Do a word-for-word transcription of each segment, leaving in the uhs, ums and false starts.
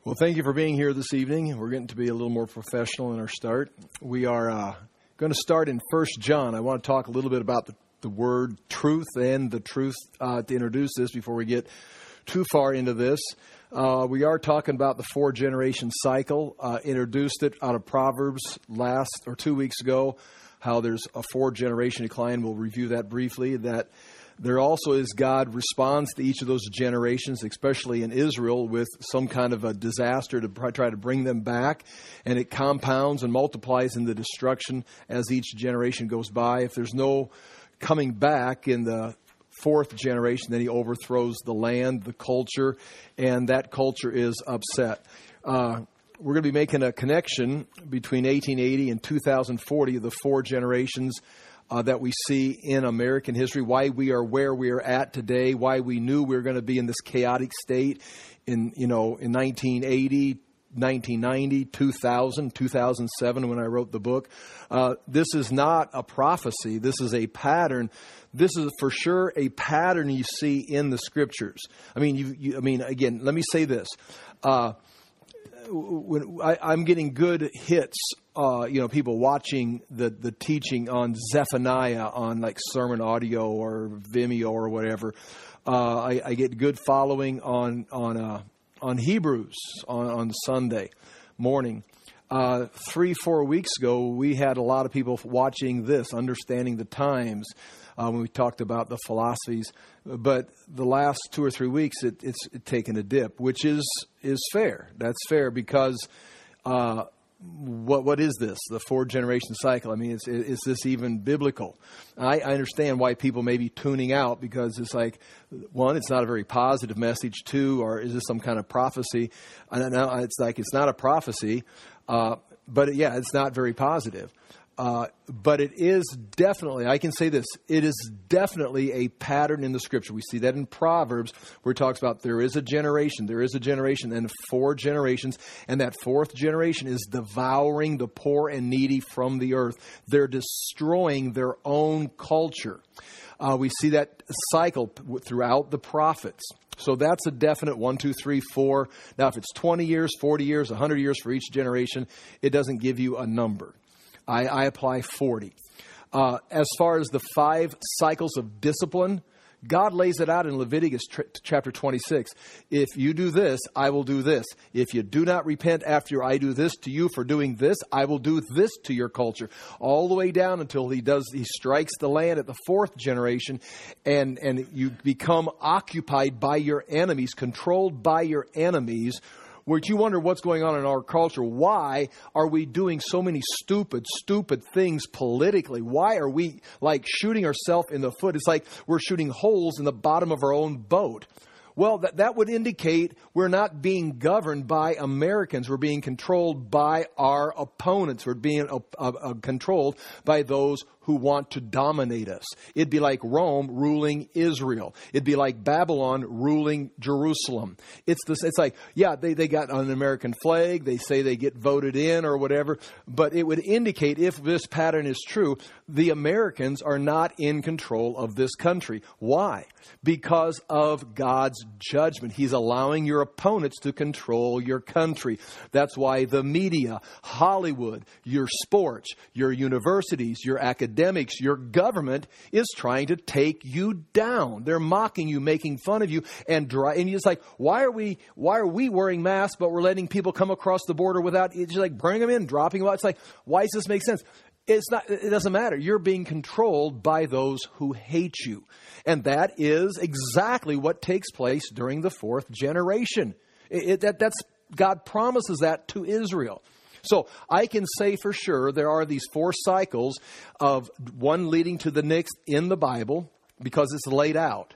Well, thank you for being here this evening. We're getting to be a little more professional in our start. We are uh, going to start in First John. I want to talk a little bit about the, the word truth and the truth uh, to introduce this before we get too far into this. Uh, we are talking about the four-generation cycle. Uh, introduced it out of Proverbs last or two weeks ago, how there's a four-generation decline. We'll review that briefly. That there also is God responds to each of those generations, especially in Israel, with some kind of a disaster to try to bring them back. And it compounds and multiplies in the destruction as each generation goes by. If there's no coming back in the fourth generation, then he overthrows the land, the culture, and that culture is upset. Uh, we're going to be making a connection between eighteen eighty and two thousand forty, the four generations Uh, that we see in American history, why we are where we are at today, why we knew we were going to be in this chaotic state in, you know, in nineteen eighty, nineteen ninety, two thousand, two thousand seven when I wrote the book. Uh, this is not a prophecy. This is a pattern. This is for sure a pattern you see in the scriptures. I mean, you, you, I mean, again, let me say this. Uh, when I, I'm getting good hits, uh, you know, people watching the, the teaching on Zephaniah on like Sermon Audio or Vimeo or whatever. Uh, I, I get good following on on uh, on Hebrews on, on Sunday morning. Uh, three, four weeks ago, we had a lot of people watching this, Understanding the Times, uh, when we talked about the philosophies. But the last two or three weeks, it, it's taken a dip, which is is fair. That's fair because uh, what what is this? The four generation cycle. I mean, is, is this even biblical? I, I understand why people may be tuning out because it's like, one, it's not a very positive message. Two, or is this some kind of prophecy? And now it's like it's not a prophecy. Uh, but yeah, it's not very positive. Uh, but it is definitely, I can say this, it is definitely a pattern in the scripture. We see that in Proverbs where it talks about there is a generation, there is a generation and four generations. And that fourth generation is devouring the poor and needy from the earth. They're destroying their own culture. Uh, we see that cycle throughout the prophets. So that's a definite one, two, three, four. Now, if it's twenty years, forty years, one hundred years for each generation, it doesn't give you a number. I, I apply forty. Uh, as far as the five cycles of discipline, God lays it out in Leviticus tr- chapter twenty-six. If you do this, I will do this. If you do not repent after I do this to you for doing this, I will do this to your culture. All the way down until he does, he strikes the land at the fourth generation, and, and you become occupied by your enemies, controlled by your enemies, where you wonder what's going on in our culture. Why are we doing so many stupid, stupid things politically? Why are we like shooting ourselves in the foot? It's like we're shooting holes in the bottom of our own boat. Well, that, that would indicate we're not being governed by Americans. We're being controlled by our opponents. We're being uh, uh, controlled by those who want to dominate us. It'd be like Rome ruling Israel. It'd be like Babylon ruling Jerusalem. It's this. It's like, yeah, they, they got an American flag. They say they get voted in or whatever. But it would indicate, if this pattern is true, the Americans are not in control of this country. Why? Because of God's judgment. He's allowing your opponents to control your country. That's why the media, Hollywood, your sports, your universities, your academics, your government is trying to take you down. They're mocking you, making fun of you, and dry, and it's like, why are we why are we wearing masks, but we're letting people come across the border without? It's just like, bring them in, dropping them out. It's like, why does this make sense? It's not. It doesn't matter. You're being controlled by those who hate you. And that is exactly what takes place during the fourth generation. It, it, that, that's God promises that to Israel. So I can say for sure there are these four cycles of one leading to the next in the Bible because it's laid out.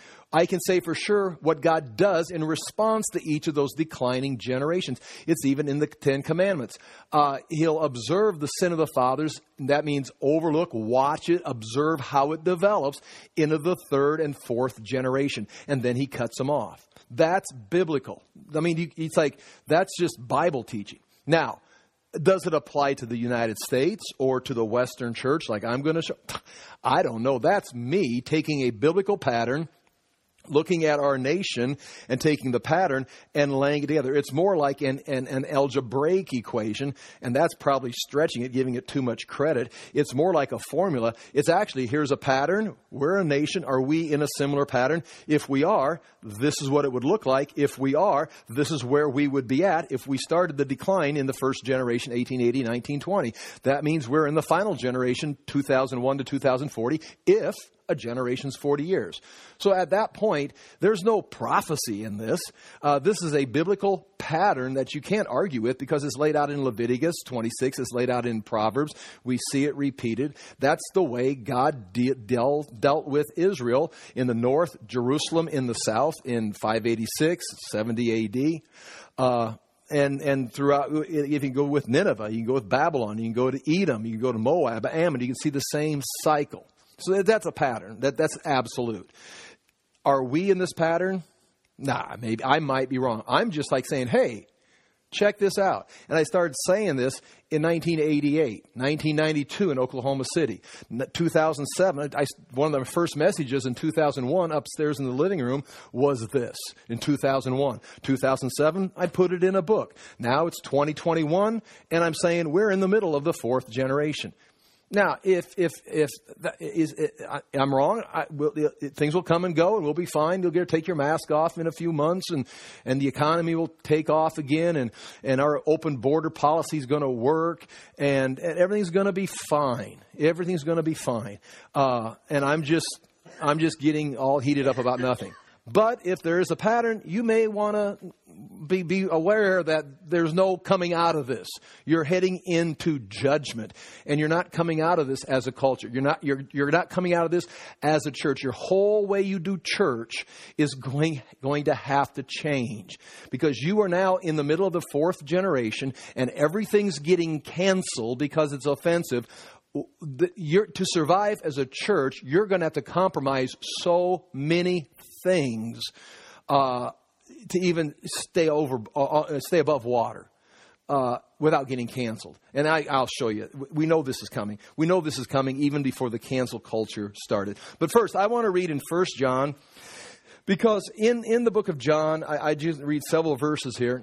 I can say for sure what God does in response to each of those declining generations. It's even in the Ten Commandments. Uh, he'll observe the sin of the fathers. That means overlook, watch it, observe how it develops into the third and fourth generation. And then he cuts them off. That's biblical. I mean, it's like, that's just Bible teaching. Now, does it apply to the United States or to the Western church like I'm going to show? I don't know. That's me taking a biblical pattern looking at our nation and taking the pattern and laying it together. It's more like an, an, an algebraic equation, and that's probably stretching it, giving it too much credit. It's more like a formula. It's actually, here's a pattern. We're a nation. Are we in a similar pattern? If we are, this is what it would look like. If we are, this is where we would be at if we started the decline in the first generation, eighteen eighty, nineteen twenty. That means we're in the final generation, two thousand one to two thousand forty, if a generation's forty years. So at that point, there's no prophecy in this. Uh, this is a biblical pattern that you can't argue with because it's laid out in Leviticus twenty-six. It's laid out in Proverbs. We see it repeated. That's the way God de- dealt, dealt with Israel in the north, Jerusalem in the south in five eighty-six, seventy A D. Uh, And and throughout, if you can go with Nineveh, you can go with Babylon, you can go to Edom, you can go to Moab, Ammon, you can see the same cycle. So that's a pattern. That that's absolute. Are we in this pattern? Nah, maybe I might be wrong. I'm just like saying, hey, check this out. And I started saying this in nineteen eighty-eight, nineteen ninety-two in Oklahoma City, two thousand seven. I, one of the first messages in two thousand one upstairs in the living room was this in two thousand one. two thousand seven, I put it in a book. Now it's twenty twenty-one, and I'm saying we're in the middle of the fourth generation. Now, if if if that is, I, I'm wrong, I, will, things will come and go, and we'll be fine. You'll get to take your mask off in a few months, and, and the economy will take off again, and, and our open border policy is going to work, and, and everything's going to be fine. Everything's going to be fine. Uh, and I'm just I'm just getting all heated up about nothing. But if there is a pattern, you may want to be, be aware that there's no coming out of this. You're heading into judgment, and you're not coming out of this as a culture. You're not, you're, you're not coming out of this as a church. Your whole way you do church is going, going to have to change because you are now in the middle of the fourth generation and everything's getting canceled because it's offensive. You're, to survive as a church, you're going to have to compromise so many things uh, to even stay over, uh, stay above water uh, without getting canceled. And I, I'll show you. We know this is coming. We know this is coming even before the cancel culture started. But first, I want to read in First John because in, in the book of John, I, I just read several verses here.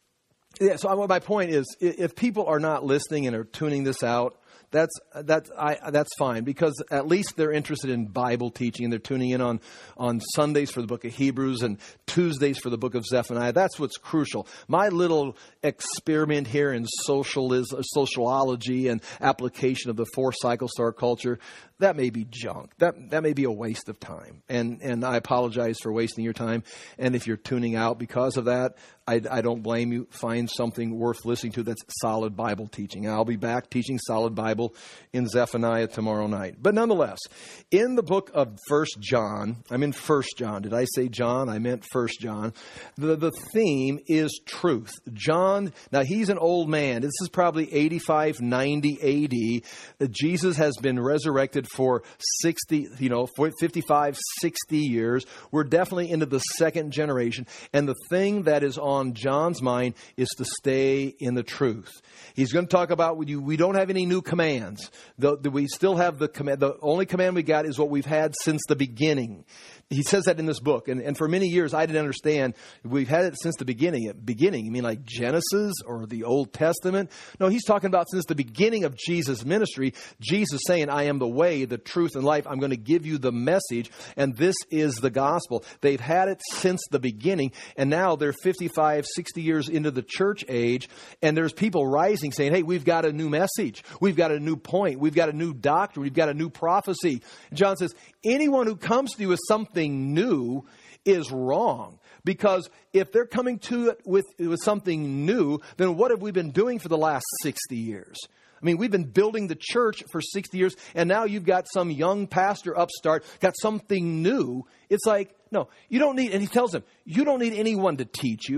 Yeah, so I, my point is, if people are not listening and are tuning this out, That's that's I that's fine because at least they're interested in Bible teaching and they're tuning in on, on Sundays for the book of Hebrews and Tuesdays for the book of Zephaniah. That's what's crucial. My little experiment here in socialism, sociology and application of the four cycles to our culture, that may be junk. That that may be a waste of time. And and I apologize for wasting your time. And if you're tuning out because of that, I, I don't blame you. Find something worth listening to that's solid Bible teaching. I'll be back teaching solid Bible in Zephaniah tomorrow night. But nonetheless, in the book of First John, I'm in First John. Did I say John? I meant First John. The, the theme is truth. John, now he's an old man. This is probably eighty-five, ninety A D. Jesus has been resurrected for sixty, you know, fifty-five, sixty years. We're definitely into the second generation. And the thing that is on John's mind is to stay in the truth. He's going to talk about we, we don't have any new commands. The, the, we still have the command. The only command we got is what we've had since the beginning. He says that in this book. And, and for many years, I didn't understand. We've had it since the beginning. Beginning, you mean like Genesis or the Old Testament? No, he's talking about since the beginning of Jesus' ministry. Jesus saying, I am the way, the truth, and life. I'm going to give you the message. And this is the gospel. They've had it since the beginning. And now they're fifty-five, sixty years into the church age. And there's people rising saying, hey, we've got a new message. We've got a new point. We've got a new doctrine. We've got a new prophecy. And John says, anyone who comes to you with something new is wrong. Because if they're coming to it with, with something new, then what have we been doing for the last sixty years? I mean, we've been building the church for sixty years, and now you've got some young pastor upstart, got something new. It's like, no, you don't need, and he tells them, you don't need anyone to teach you.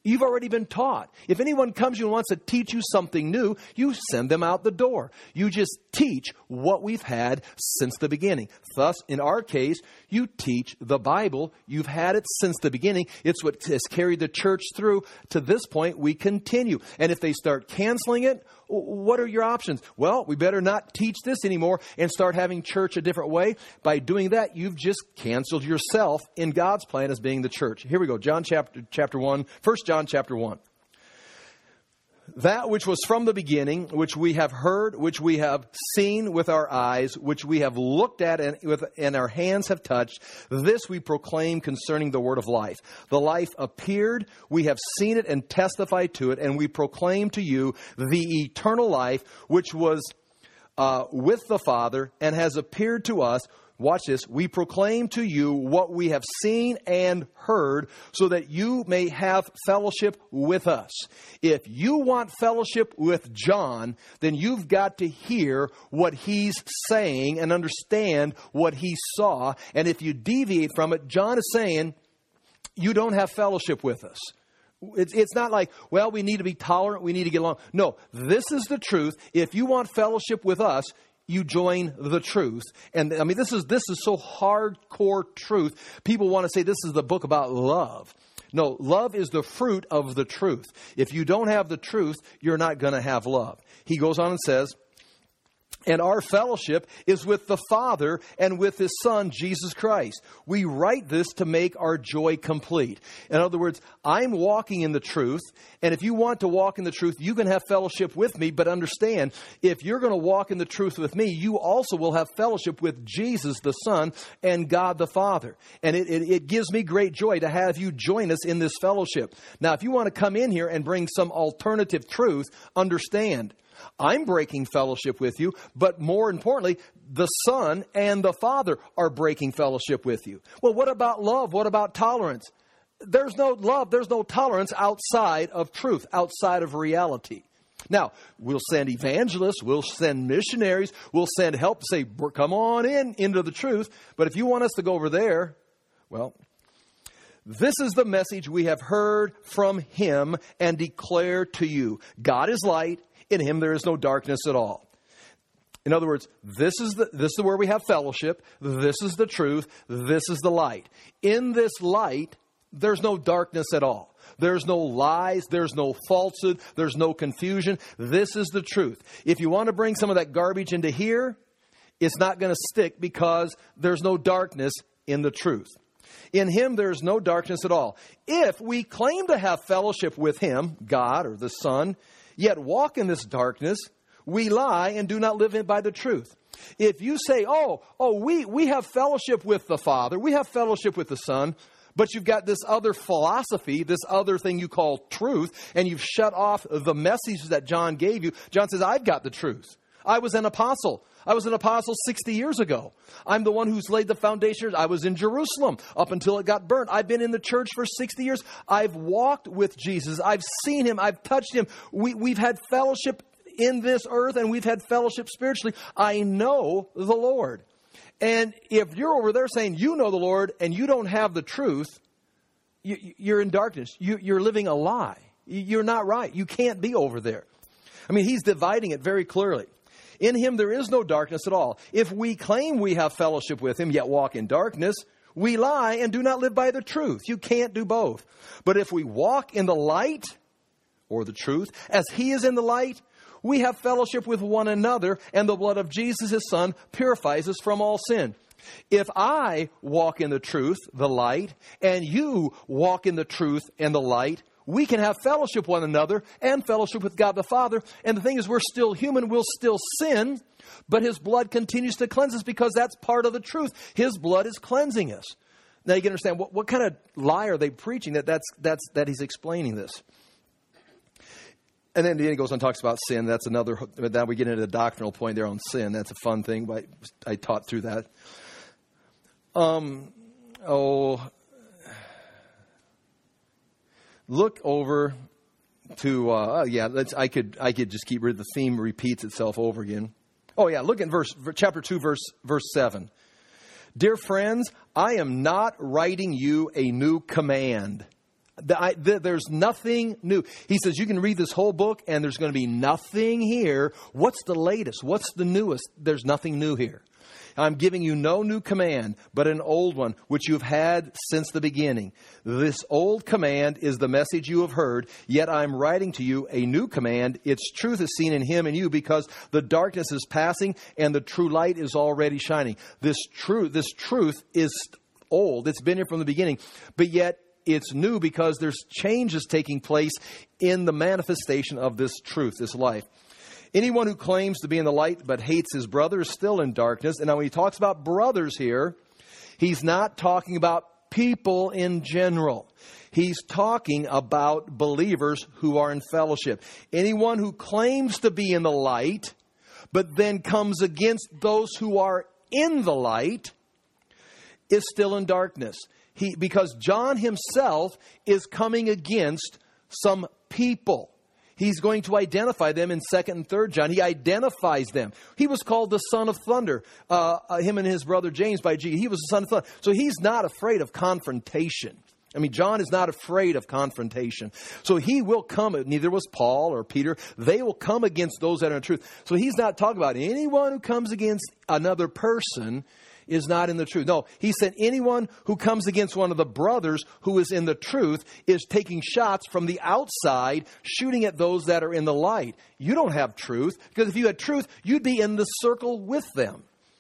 You've already been taught. If anyone comes to you and wants to teach you something new, you send them out the door. You just teach what we've had since the beginning. Thus, in our case, you teach the Bible. You've had it since the beginning. It's what has carried the church through. To this point, we continue. And if they start canceling it, what are your options? Well, we better not teach this anymore and start having church a different way. By doing that, you've just canceled yourself in God's plan as being the church. Here we go. John chapter chapter one, First John chapter one. That which was from the beginning, which we have heard, which we have seen with our eyes, which we have looked at and, with, and our hands have touched, this we proclaim concerning the word of life. The life appeared, we have seen it and testified to it, and we proclaim to you the eternal life, which was uh, with the Father and has appeared to us. Watch this. We proclaim to you what we have seen and heard so that you may have fellowship with us. If you want fellowship with John, then you've got to hear what he's saying and understand what he saw. And if you deviate from it, John is saying you don't have fellowship with us. It's, it's not like, well, we need to be tolerant. We need to get along. No, this is the truth. If you want fellowship with us, you join the truth. And I mean, this is this is so hardcore truth. People want to say this is the book about love. No, love is the fruit of the truth. If you don't have the truth, you're not going to have love. He goes on and says, and our fellowship is with the Father and with His Son, Jesus Christ. We write this to make our joy complete. In other words, I'm walking in the truth. And if you want to walk in the truth, you can have fellowship with me. But understand, if you're going to walk in the truth with me, you also will have fellowship with Jesus, the Son, and God the Father. And it, it, it gives me great joy to have you join us in this fellowship. Now, if you want to come in here and bring some alternative truth, understand, I'm breaking fellowship with you, but more importantly, the Son and the Father are breaking fellowship with you. Well, what about love? What about tolerance? There's no love, there's no tolerance outside of truth, outside of reality. Now, we'll send evangelists, we'll send missionaries, we'll send help, say, come on in, into the truth. But if you want us to go over there, well, this is the message we have heard from Him and declare to you. God is light. In Him there is no darkness at all. In other words, this is the this is where we have fellowship. This is the truth. This is the light. In this light, there's no darkness at all. There's no lies. There's no falsehood. There's no confusion. This is the truth. If you want to bring some of that garbage into here, it's not going to stick because there's no darkness in the truth. In Him, there is no darkness at all. If we claim to have fellowship with Him, God or the Son, yet walk in this darkness, we lie and do not live in by the truth. If you say, oh, oh, we, we have fellowship with the Father, we have fellowship with the Son, but you've got this other philosophy, this other thing you call truth, and you've shut off the message that John gave you. John says, I've got the truth. I was an apostle. I was an apostle sixty years ago. I'm the one who's laid the foundations. I was in Jerusalem up until it got burnt. I've been in the church for sixty years. I've walked with Jesus. I've seen Him. I've touched Him. We, we've had fellowship in this earth, and we've had fellowship spiritually. I know the Lord. And if you're over there saying you know the Lord and you don't have the truth, you, you're in darkness. You, you're living a lie. You're not right. You can't be over there. I mean, He's dividing it very clearly. In Him there is no darkness at all. If we claim we have fellowship with Him, yet walk in darkness, we lie and do not live by the truth. You can't do both. But if we walk in the light, or the truth, as He is in the light, we have fellowship with one another, and the blood of Jesus, His Son, purifies us from all sin. If I walk in the truth, the light, and you walk in the truth and the light, we can have fellowship with one another and fellowship with God the Father. And the thing is, we're still human. We'll still sin, but His blood continues to cleanse us because that's part of the truth. His blood is cleansing us. Now you can understand, what, what kind of lie are they preaching that that's, that's, that He's explaining this? And then he goes on and talks about sin. That's another, now we get into the doctrinal point there on sin. That's a fun thing, but I, I taught through that. Um, oh... Look over to, uh, oh yeah, let's, I could I could just keep reading. The theme repeats itself over again. Oh yeah, look at verse chapter two, verse verse seven. Dear friends, I am not writing you a new command. The, I, the, there's nothing new. He says you can read this whole book and there's going to be nothing here. What's the latest? What's the newest? There's nothing new here. I'm giving you no new command, but an old one, which you've had since the beginning. This old command is the message you have heard, yet I'm writing to you a new command. Its truth is seen in him and you, because the darkness is passing and the true light is already shining. This truth, this truth is old. It's been here from the beginning, but yet it's new because there's changes taking place in the manifestation of this truth, this life. Anyone who claims to be in the light but hates his brother is still in darkness. And now when he talks about brothers here, he's not talking about people in general. He's talking about believers who are in fellowship. Anyone who claims to be in the light but then comes against those who are in the light is still in darkness. He, because John himself is coming against some people. He's going to identify them in second and third John. He identifies them. He was called the son of thunder. Uh, uh, him and his brother James by G. He was the son of thunder. So he's not afraid of confrontation. I mean, John is not afraid of confrontation. So he will come, neither was Paul or Peter. They will come against those that are in truth. So he's not talking about anyone who comes against another person is not in the truth. No, he said anyone who comes against one of the brothers who is in the truth is taking shots from the outside, shooting at those that are in the light. You don't have truth, because if you had truth, you'd be in the circle with them.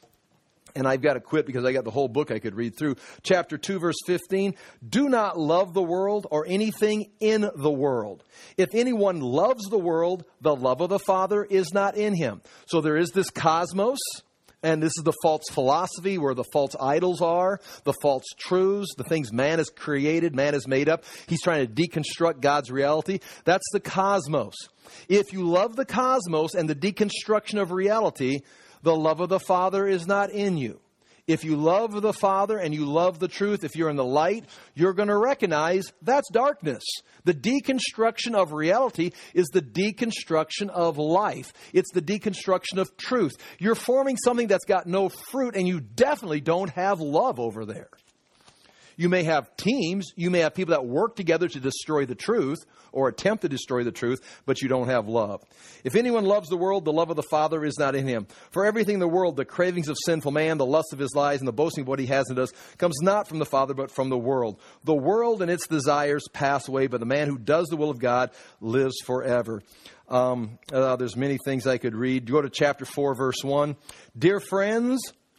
And I've got to quit because I got the whole book I could read through. Chapter two, verse fifteen. Do not love the world or anything in the world. If anyone loves the world, the love of the Father is not in him. So there is this cosmos. And this is the false philosophy where the false idols are, the false truths, the things man has created, man has made up. He's trying to deconstruct God's reality. That's the cosmos. If you love the cosmos and the deconstruction of reality, the love of the Father is not in you. If you love the Father and you love the truth, if you're in the light, you're going to recognize that's darkness. The deconstruction of reality is the deconstruction of life. It's the deconstruction of truth. You're forming something that's got no fruit, and you definitely don't have love over there. You may have teams, you may have people that work together to destroy the truth or attempt to destroy the truth, but you don't have love. If anyone loves the world, the love of the Father is not in him. For everything in the world, the cravings of sinful man, the lust of his lies, and the boasting of what he has in us, comes not from the Father, but from the world. The world and its desires pass away, but the man who does the will of God lives forever. Um, uh, there's many things I could read. Go to chapter four, verse one. Dear friends,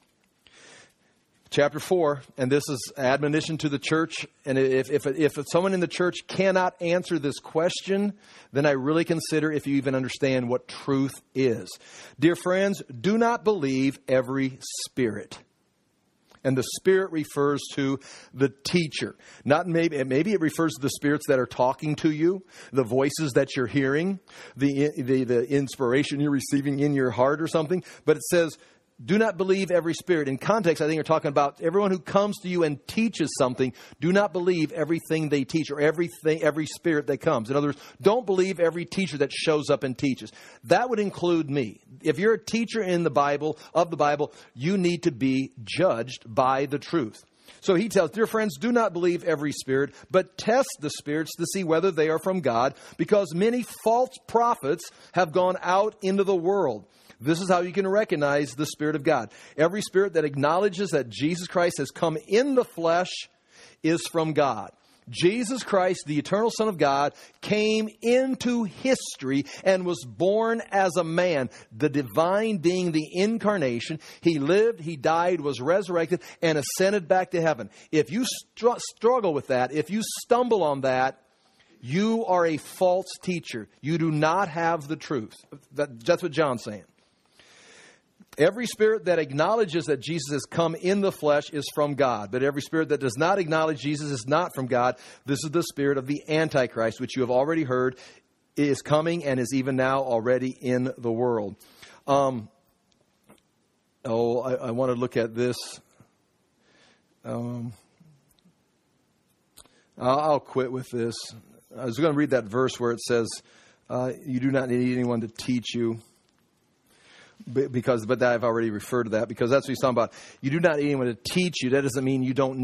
chapter four, and this is admonition to the church. And if, if, if someone in the church cannot answer this question, then I really consider if you even understand what truth is. Dear friends, do not believe every spirit. And the spirit refers to the teacher. Not maybe, maybe it refers to the spirits that are talking to you, the voices that you're hearing, the, the, the inspiration you're receiving in your heart or something. But it says, do not believe every spirit. In context, I think you're talking about everyone who comes to you and teaches something. Do not believe everything they teach or everything, every spirit that comes. In other words, don't believe every teacher that shows up and teaches. That would include me. If you're a teacher in the Bible, of the Bible, you need to be judged by the truth. So he tells, dear friends, do not believe every spirit, but test the spirits to see whether they are from God, because many false prophets have gone out into the world. This is how you can recognize the Spirit of God. Every spirit that acknowledges that Jesus Christ has come in the flesh is from God. Jesus Christ, the eternal Son of God, came into history and was born as a man, the divine being, the incarnation. He lived, he died, was resurrected, and ascended back to heaven. If you str- struggle with that, if you stumble on that, you are a false teacher. You do not have the truth. That, that's what John's saying. Every spirit that acknowledges that Jesus has come in the flesh is from God. But every spirit that does not acknowledge Jesus is not from God. This is the spirit of the Antichrist, which you have already heard is coming and is even now already in the world. Um, oh, I, I want to look at this. Um, I'll, I'll quit with this. I was going to read that verse where it says, uh, you do not need anyone to teach you. Because, but I've already referred to that, because that's what he's talking about. You do not need anyone to teach you. That doesn't mean you don't need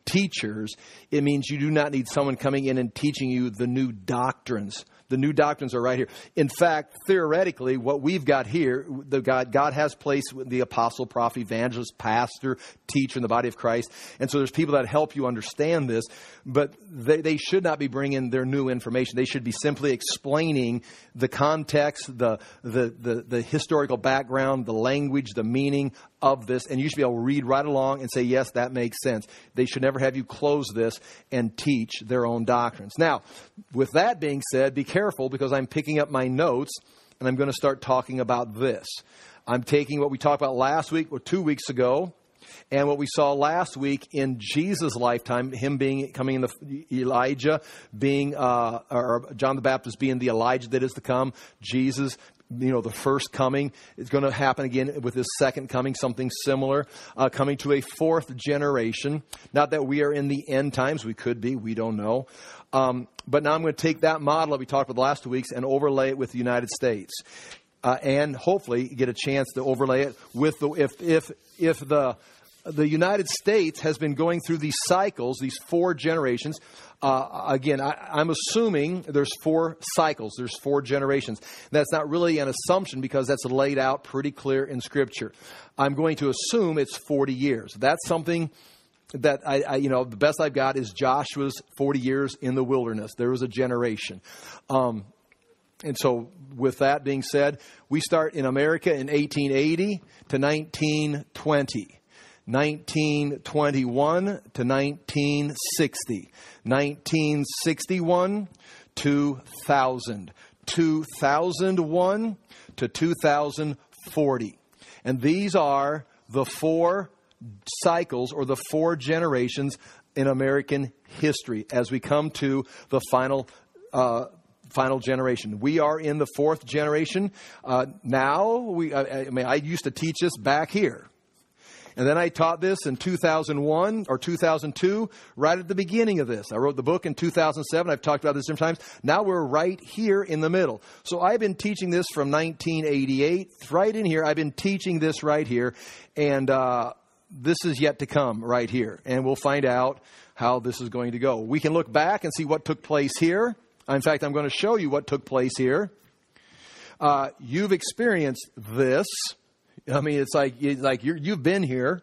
teachers. It means you do not need someone coming in and teaching you the new doctrines. The new doctrines are right here. In fact, theoretically, what we've got here, the God, God has placed the apostle, prophet, evangelist, pastor, teacher in the body of Christ. And so there's people that help you understand this, but they, they should not be bringing their new information. They should be simply explaining the context, the, the, the, the historical background, the language, the meaning of this. And you should be able to read right along and say, yes, that makes sense. They should never have you close this and teach their own doctrines. Now, with that being said, be careful, because I'm picking up my notes and I'm going to start talking about this. I'm taking what we talked about last week or two weeks ago, and what we saw last week in Jesus' lifetime, him being coming in the Elijah, being uh, or John the Baptist being the Elijah that is to come. Jesus, you know, the first coming is going to happen again with his second coming, something similar, uh, coming to a fourth generation. Not that we are in the end times. We could be. We don't know. Um, but now I'm going to take that model that we talked about the last two weeks and overlay it with the United States. Uh, and hopefully get a chance to overlay it with the, if, if, if the, the United States has been going through these cycles, these four generations. Uh, again, I, I'm assuming there's four cycles. There's four generations. That's not really an assumption, because that's laid out pretty clear in Scripture. I'm going to assume it's forty years. That's something that I, I you know, the best I've got is Joshua's forty years in the wilderness. There was a generation. Um, and so with that being said, we start in America in eighteen eighty to nineteen twenty. nineteen twenty-one to nineteen sixty, nineteen sixty-one, two thousand, two thousand one to two thousand forty. And these are the four cycles, or the four generations in American history as we come to the final uh final generation. We are in the fourth generation. Uh, now, we, I, I mean, I used to teach this back here. And then I taught this in two thousand one or two thousand two, right at the beginning of this. I wrote the book in two thousand seven. I've talked about this different times. Now we're right here in the middle. So I've been teaching this from nineteen eighty-eight, right in here. I've been teaching this right here. And uh, this is yet to come right here. And we'll find out how this is going to go. We can look back and see what took place here. In fact, I'm going to show you what took place here. Uh, you've experienced this. I mean, it's like it's like you're, you've been here.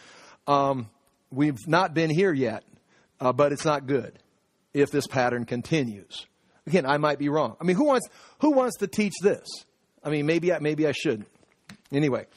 Um, we've not been here yet, uh, but it's not good if this pattern continues. Again, I might be wrong. I mean, who wants who wants to teach this? I mean, maybe I, maybe I shouldn't. Anyway,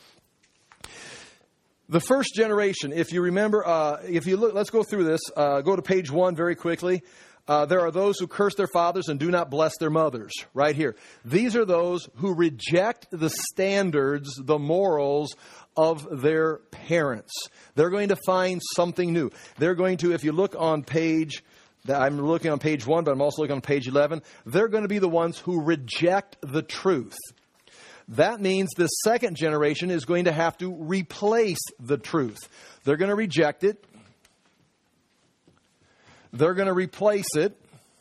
the first generation. If you remember, uh, if you look, let's go through this. Uh, go to page one very quickly. Uh, there are those who curse their fathers and do not bless their mothers. Right here. These are those who reject the standards, the morals of their parents. They're going to find something new. They're going to, if you look on page, I'm looking on page one, but I'm also looking on page eleven. They're going to be the ones who reject the truth. That means the second generation is going to have to replace the truth. They're going to reject it. They're going to replace it.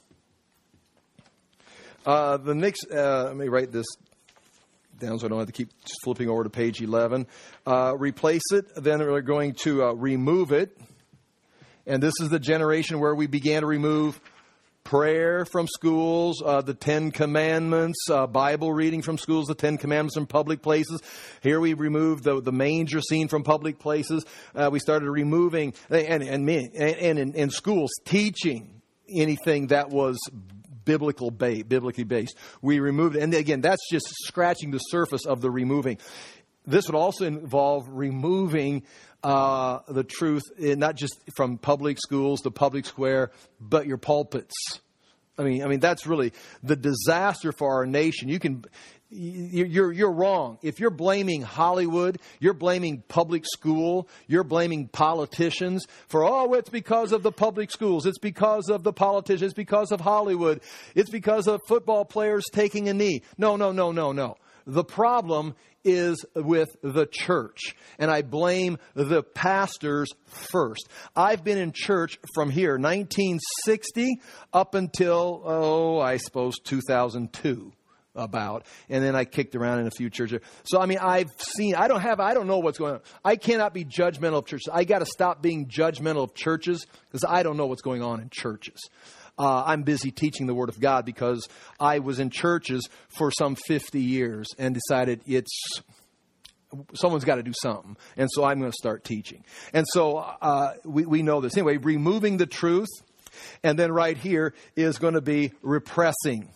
Uh, the next, uh, let me write this down so I don't have to keep flipping over to page eleven. Uh, replace it. Then they're going to uh, remove it. And this is the generation where we began to remove prayer from schools, uh, the Ten Commandments, uh, Bible reading from schools, the Ten Commandments from public places. Here we removed the, the manger scene from public places. Uh, we started removing, and and, and, and in, in schools, teaching anything that was biblical ba- biblically based. We removed it. And again, that's just scratching the surface of the removing. This would also involve removing uh, the truth, not just from public schools, the public square, but your pulpits. I mean, I mean that's really the disaster for our nation. You can, you're you're wrong if you're blaming Hollywood, you're blaming public school, you're blaming politicians for oh, it's because of the public schools, it's because of the politicians, it's because of Hollywood, it's because of football players taking a knee. No, no, no, no, no. The problem is with the church, and I blame the pastors first. I've been in church from here, nineteen sixty, up until, oh, I suppose two thousand two. about. And then I kicked around in a few churches. So, I mean, I've seen, I don't have, I don't know what's going on. I cannot be judgmental of churches. I got to stop being judgmental of churches because I don't know what's going on in churches. Uh, I'm busy teaching the Word of God because I was in churches for some fifty years and decided it's, someone's got to do something. And so I'm going to start teaching. And so uh, we, we know this. Anyway, removing the truth. And then right here is going to be repressing.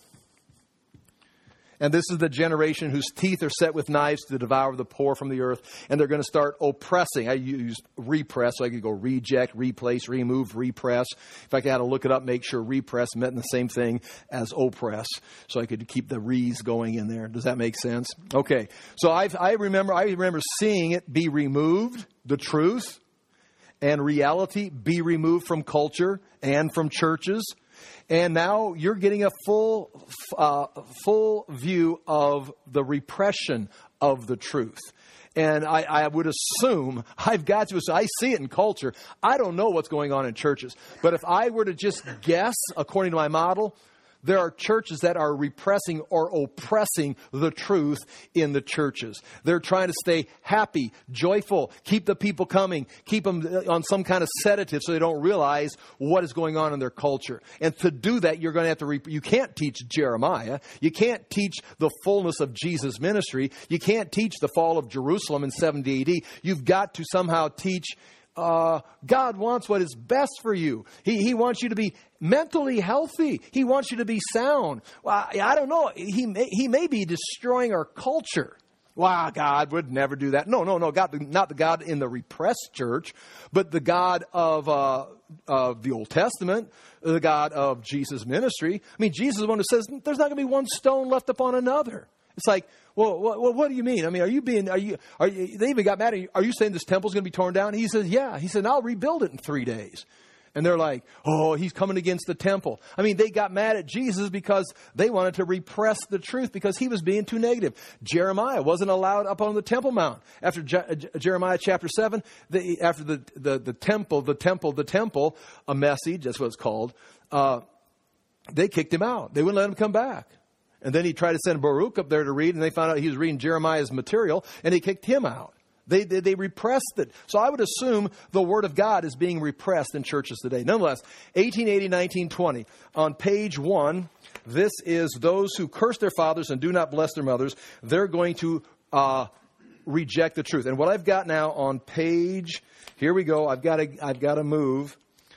And this is the generation whose teeth are set with knives to devour the poor from the earth. And they're going to start oppressing. I used repress, so I could go reject, replace, remove, repress. In fact, I had to look it up, make sure repress meant the same thing as oppress. So I could keep the re's going in there. Does that make sense? Okay. So I've, I remember, I remember seeing it be removed, the truth and reality be removed from culture and from churches. And now you're getting a full, uh, full view of the repression of the truth. And I, I would assume, I've got to assume, I see it in culture. I don't know what's going on in churches. But if I were to just guess, according to my model, there are churches that are repressing or oppressing the truth in the churches. They're trying to stay happy, joyful, keep the people coming, keep them on some kind of sedative so they don't realize what is going on in their culture. And to do that, you're going to have to, rep- you can't teach Jeremiah. You can't teach the fullness of Jesus' ministry. You can't teach the fall of Jerusalem in seventy A D. You've got to somehow teach Uh, God wants what is best for you. He, he wants you to be mentally healthy. He wants you to be sound. Well, I, I don't know. He may, he may be destroying our culture. Wow, God would never do that. No, no, no. God, not the God in the repressed church, but the God of, uh, of the Old Testament, the God of Jesus' ministry. I mean, Jesus is the one who says there's not going to be one stone left upon another. It's like, well, what, what do you mean? I mean, are you being, are you, are you, they even got mad at you. Are you saying this temple's going to be torn down? He says, yeah. He said, I'll rebuild it in three days. And they're like, oh, he's coming against the temple. I mean, they got mad at Jesus because they wanted to repress the truth because he was being too negative. Jeremiah wasn't allowed up on the Temple Mount. After Je- Jeremiah chapter seven, the, after the, the, the temple, the temple, the temple, a message, that's what it's called, uh, they kicked him out. They wouldn't let him come back. And then he tried to send Baruch up there to read, and they found out he was reading Jeremiah's material, and he kicked him out. They, they, they repressed it. So I would assume the Word of God is being repressed in churches today. Nonetheless, eighteen eighty, nineteen twenty. On page one, this is those who curse their fathers and do not bless their mothers. They're going to uh, reject the truth. And what I've got now on page, here we go. I've got to, I've got to move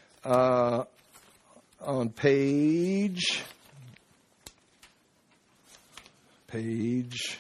uh, on page... Page,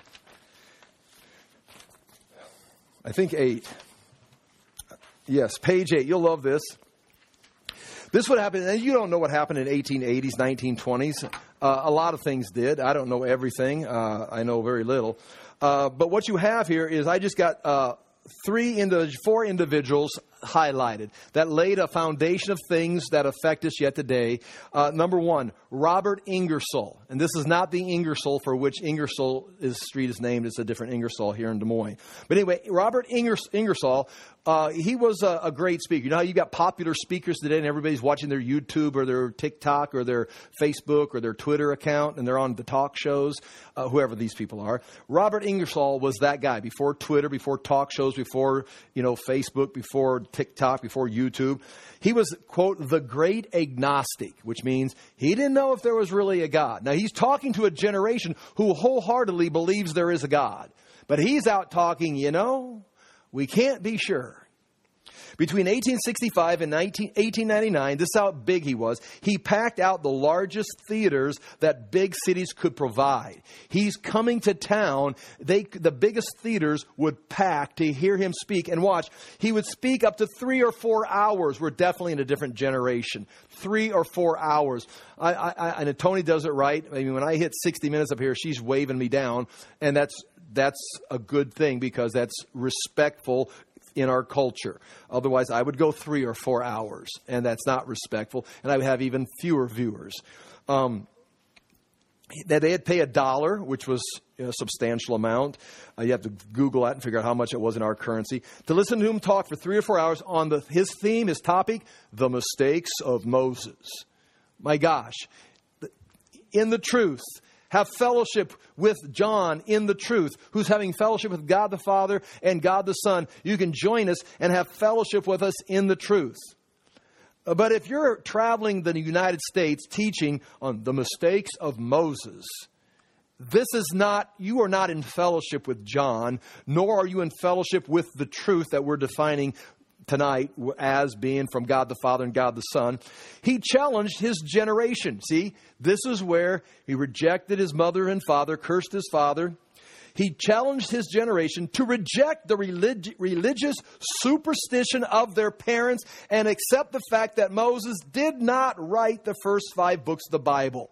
I think eight. Yes, page eight. You'll love this. This would happen, and you don't know what happened in eighteen eighties, nineteen twenties. Uh, a lot of things did. I don't know everything. Uh, I know very little. Uh, but what you have here is I just got uh, three, indi- four individuals highlighted that laid a foundation of things that affect us yet today. Uh, number one, Robert Ingersoll. And this is not the Ingersoll for which Ingersoll is, street is named. It's a different Ingersoll here in Des Moines. But anyway, Robert Ingers, Ingersoll, uh, he was a, a great speaker. You know how you got popular speakers today and everybody's watching their YouTube or their TikTok or their Facebook or their Twitter account and they're on the talk shows, uh, whoever these people are. Robert Ingersoll was that guy before Twitter, before talk shows, before, you know, Facebook, before TikTok, before YouTube. He was, quote, the great agnostic, which means he didn't know if there was really a God. Now, he's talking to a generation who wholeheartedly believes there is a God. But he's out talking, you know, we can't be sure. Between eighteen sixty-five and eighteen ninety-nine, this is how big he was. He packed out the largest theaters that big cities could provide. He's coming to town. They, the biggest theaters would pack to hear him speak. And watch, he would speak up to three or four hours. We're definitely in a different generation. Three or four hours. I, I, I and Tony does it right. I mean, when I hit sixty minutes up here, she's waving me down. And that's that's a good thing because that's respectful in our culture. Otherwise, I would go three or four hours, and that's not respectful, and I would have even fewer viewers. Um, that they'd pay a dollar, which was a substantial amount. Uh, you have to Google that and figure out how much it was in our currency. To listen to him talk for three or four hours on the his theme, his topic, the mistakes of Moses. My gosh. In the truth, have fellowship with John in the truth, who's having fellowship with God the Father and God the Son. You can join us and have fellowship with us in the truth. But if you're traveling the United States teaching on the mistakes of Moses, this is not, you are not in fellowship with John, nor are you in fellowship with the truth that we're defining tonight as being from God the Father and God the Son. He challenged his generation. See, this is where he rejected his mother and father, cursed his father. He challenged his generation to reject the relig- religious superstition of their parents and accept the fact that Moses did not write the first five books of the Bible.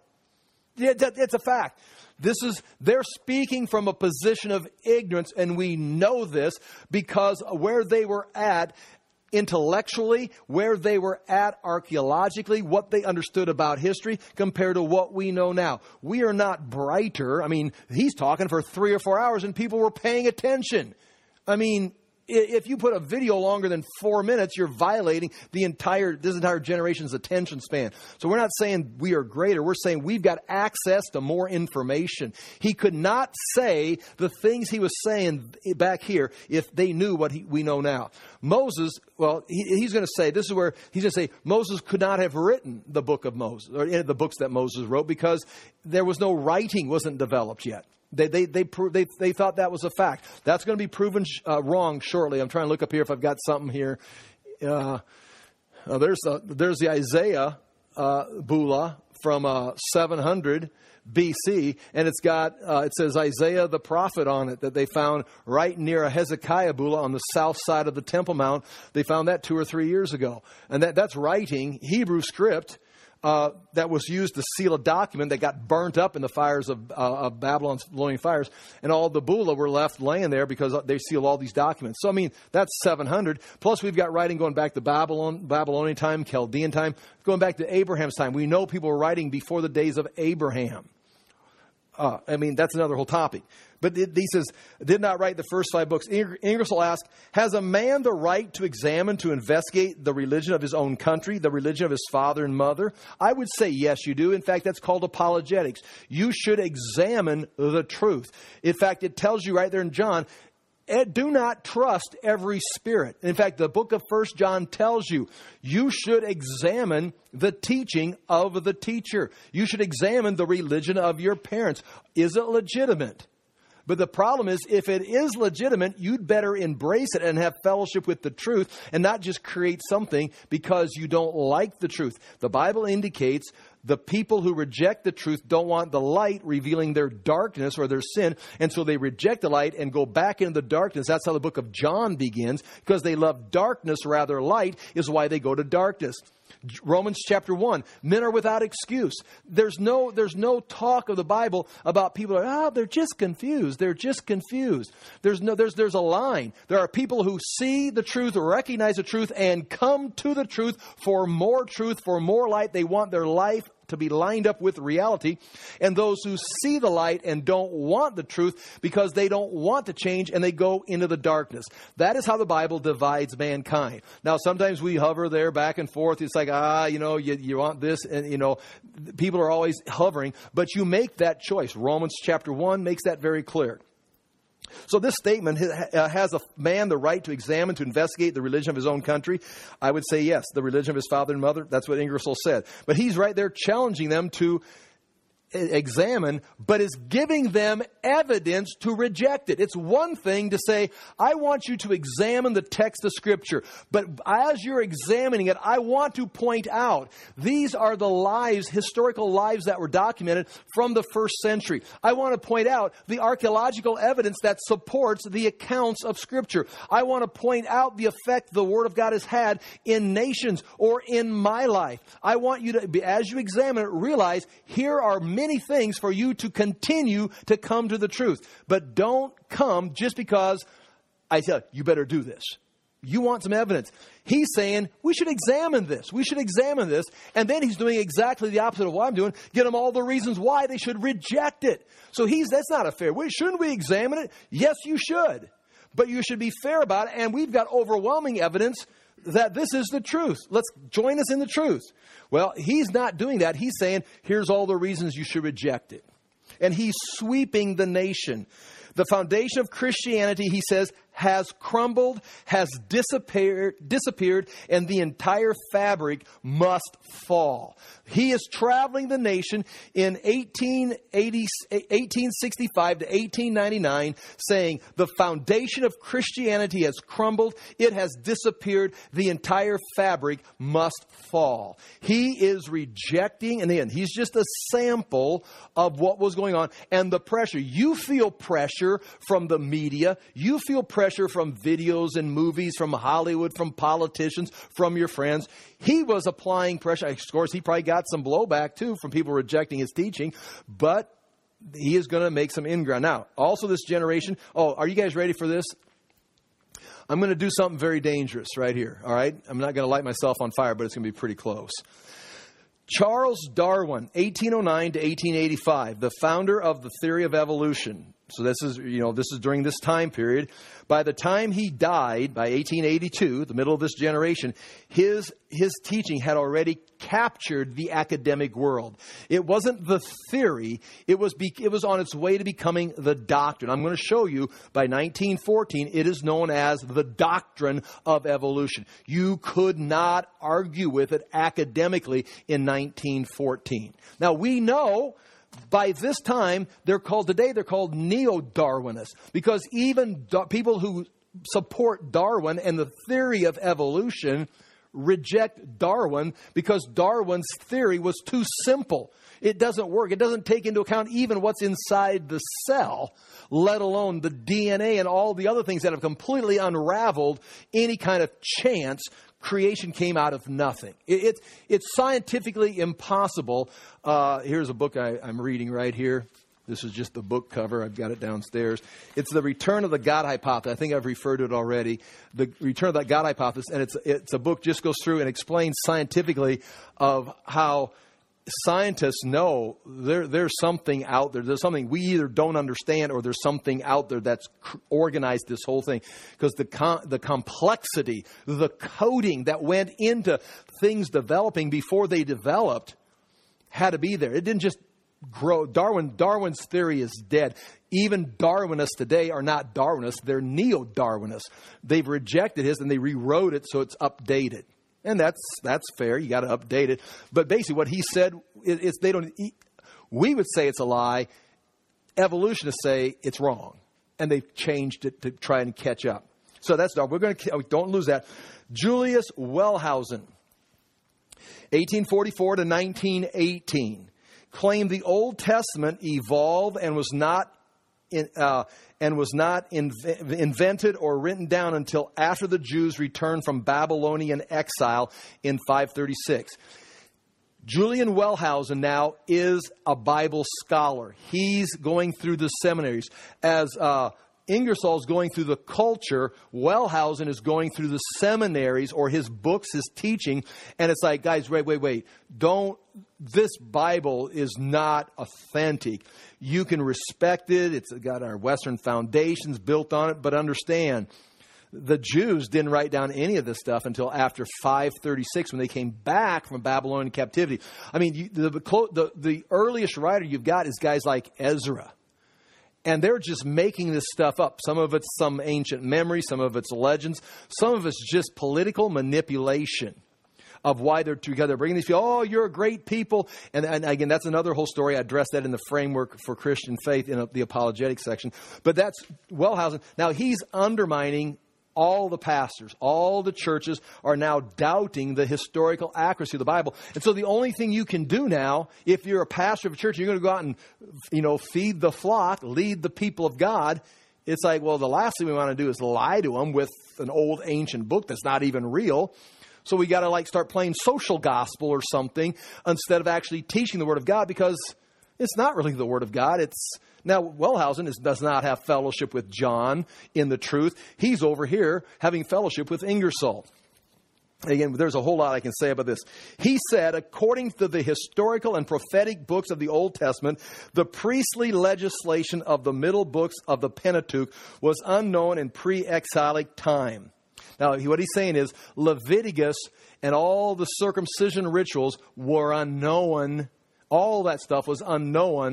It's a fact. This is, they're speaking from a position of ignorance, and we know this because where they were at intellectually, where they were at archaeologically, what they understood about history compared to what we know now. We are not brighter. I mean, he's talking for three or four hours and people were paying attention. I mean, if you put a video longer than four minutes, you're violating the entire, this entire generation's attention span. So we're not saying we are greater. We're saying we've got access to more information. He could not say the things he was saying back here if they knew what he, we know now. Moses, well, he, he's going to say, this is where he's going to say, Moses could not have written the book of Moses, or the books that Moses wrote, because there was no writing, wasn't developed yet. They they they they they thought that was a fact. That's going to be proven uh, wrong shortly. I'm trying to look up here if I've got something here. Uh, uh, there's the, there's the Isaiah uh, Bulla from uh, seven hundred B C, and it's got uh, it says Isaiah the prophet on it that they found right near a Hezekiah Bulla on the south side of the Temple Mount. They found that two or three years ago, and that that's writing Hebrew script. Uh, that was used to seal a document that got burnt up in the fires of, uh, of Babylon's glowing fires. And all the Bulla were left laying there because they sealed all these documents. So, I mean, that's seven hundred. Plus, we've got writing going back to Babylon, Babylonian time, Chaldean time, going back to Abraham's time. We know people were writing before the days of Abraham. Uh, I mean, that's another whole topic. But it, he says, did not write the first five books. Ingersoll asked, has a man the right to examine, to investigate the religion of his own country, the religion of his father and mother? I would say yes, you do. In fact, that's called apologetics. You should examine the truth. In fact, it tells you right there in John, do not trust every spirit. In fact, the book of First John tells you, you should examine the teaching of the teacher. You should examine the religion of your parents. Is it legitimate? But the problem is, if it is legitimate, you'd better embrace it and have fellowship with the truth and not just create something because you don't like the truth. The Bible indicates the people who reject the truth don't want the light revealing their darkness or their sin, and so they reject the light and go back into the darkness. That's how the book of John begins, because they love darkness rather light is why they go to darkness. Romans chapter one, men are without excuse. There's no, there's no talk of the Bible about people, are, oh, they're just confused. They're just confused. There's no, there's, there's a line. There are people who see the truth, recognize the truth, and come to the truth for more truth, for more light. They want their life to be lined up with reality, and those who see the light and don't want the truth because they don't want to change, and they go into the darkness. That is how the Bible divides mankind. Now, sometimes we hover there back and forth. It's like, ah, you know, you, you want this, and, you know, people are always hovering, but you make that choice. Romans chapter one makes that very clear. So this statement, has a man the right to examine, to investigate the religion of his own country? I would say yes, the religion of his father and mother. That's what Ingersoll said. But he's right there challenging them to examine, but is giving them evidence to reject it. It's one thing to say, I want you to examine the text of Scripture, but as you're examining it, I want to point out these are the lives, historical lives that were documented from the first century. I want to point out the archaeological evidence that supports the accounts of Scripture. I want to point out the effect the Word of God has had in nations or in my life. I want you to, as you examine it, realize here are many Many things for you to continue to come to the truth. But don't come just because I tell you, you better do this. You want some evidence. He's saying we should examine this. We should examine this. And then he's doing exactly the opposite of what I'm doing. Get them all the reasons why they should reject it. So he's that's not a fair way. Shouldn't we examine it? Yes, you should. But you should be fair about it. And we've got overwhelming evidence that this is the truth. Let's join us in the truth. Well, he's not doing that. He's saying, here's all the reasons you should reject it. And he's sweeping the nation. The foundation of Christianity, he says, has crumbled, has disappeared, disappeared, and the entire fabric must fall. He is traveling the nation in eighteen eighty, eighteen sixty-five to eighteen ninety-nine, saying the foundation of Christianity has crumbled, it has disappeared, the entire fabric must fall. He is rejecting, and again, he's just a sample of what was going on, and the pressure. You feel pressure from the media, you feel pressure from videos and movies, from Hollywood, from politicians, from your friends. He was applying pressure. Of course, he probably got some blowback too from people rejecting his teaching, but he is going to make some inground. Now, also this generation, oh, are you guys ready for this? I'm going to do something very dangerous right here, all right? I'm not going to light myself on fire, but it's going to be pretty close. Charles Darwin, eighteen oh nine to eighteen eighty-five, the founder of the theory of evolution. So this is, you know, this is during this time period. By the time he died, by eighteen eighty-two, the middle of this generation, his his teaching had already captured the academic world. It wasn't the theory, it was be, it was on its way to becoming the doctrine. I'm going to show you by nineteen fourteen, it is known as the doctrine of evolution. You could not argue with it academically in nineteen fourteen. Now we know by this time, they're called, today they're called neo-Darwinists, because even da- people who support Darwin and the theory of evolution reject Darwin because Darwin's theory was too simple. It doesn't work. It doesn't take into account even what's inside the cell, let alone the D N A and all the other things that have completely unraveled any kind of chance. Creation came out of nothing. It, it, it's scientifically impossible. Uh, here's a book I, I'm reading right here. This is just the book cover. I've got it downstairs. It's The Return of the God Hypothesis. I think I've referred to it already. The Return of the God Hypothesis. And it's, it's a book just goes through and explains scientifically of how scientists know there, there's something out there. There's something we either don't understand or there's something out there that's organized this whole thing. Because the com- the complexity, the coding that went into things developing before they developed had to be there. It didn't just grow. Darwin Darwin's theory is dead. Even Darwinists today are not Darwinists. They're neo-Darwinists. They've rejected his and they rewrote it so it's updated. And that's that's fair. You got to update it. But basically, what he said is, is they don't. We would say it's a lie. Evolutionists say it's wrong, and they've changed it to try and catch up. So that's Darwin. We're going to don't lose that. Julius Wellhausen, eighteen forty-four to nineteen eighteen, claimed the Old Testament evolved and was not in. Uh, and was not inv- invented or written down until after the Jews returned from Babylonian exile in five thirty-six. Julian Wellhausen now is a Bible scholar. He's going through the seminaries. As uh, Ingersoll is going through the culture, Wellhausen is going through the seminaries or his books, his teaching. And it's like, guys, wait, wait, wait. Don't, this Bible is not authentic. You can respect it. It's got our Western foundations built on it. But understand, the Jews didn't write down any of this stuff until after five thirty-six when they came back from Babylonian captivity. I mean, you, the, the, the earliest writer you've got is guys like Ezra. And they're just making this stuff up. Some of it's some ancient memory. Some of it's legends. Some of it's just political manipulation of why they're together. Bringing these people, oh, you're a great people. And, and again, that's another whole story. I addressed that in the framework for Christian faith in the apologetic section. But that's Wellhausen. Now, he's undermining all the pastors, all the churches are now doubting the historical accuracy of the Bible. And so the only thing you can do now, if you're a pastor of a church, you're going to go out and, you know, feed the flock, lead the people of God. It's like, well, the last thing we want to do is lie to them with an old ancient book that's not even real. So we got to like start playing social gospel or something instead of actually teaching the Word of God, because it's not really the Word of God. It's now Wellhausen is, does not have fellowship with John in the truth. He's over here having fellowship with Ingersoll. Again, there's a whole lot I can say about this. He said, according to the historical and prophetic books of the Old Testament, the priestly legislation of the middle books of the Pentateuch was unknown in pre-exilic time. Now, what he's saying is Leviticus and all the circumcision rituals were unknown. All that stuff was unknown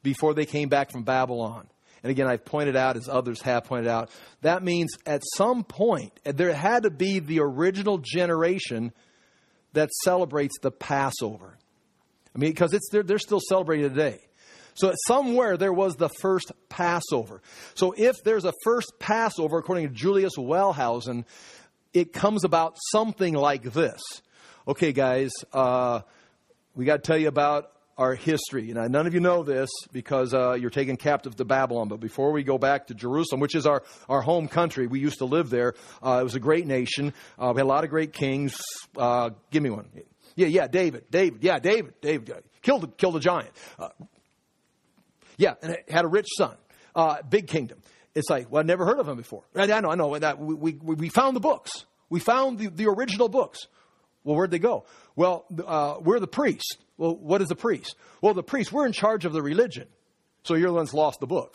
before they came back from Babylon. And again, I've pointed out, as others have pointed out, that means at some point, there had to be the original generation that celebrates the Passover. I mean, because it's they're, they're still celebrating today. So somewhere there was the first Passover. So if there's a first Passover, according to Julius Wellhausen, it comes about something like this. Okay, guys, uh, we got to tell you about our history. You know, none of you know this because uh, you're taken captive to Babylon. But before we go back to Jerusalem, which is our, our home country, we used to live there. Uh, it was a great nation. Uh, we had a lot of great kings. Uh, give me one. Yeah, yeah, David, David, yeah, David, David killed the, killed the giant. Uh, yeah, and it had a rich son. Uh, big kingdom. It's like, well, I've never heard of him before. I know, I know that we, we we found the books. We found the, the original books. Well, where'd they go? Well, uh, we're the priest. Well, what is the priest? Well, the priest, we're in charge of the religion. So you're the ones lost the books.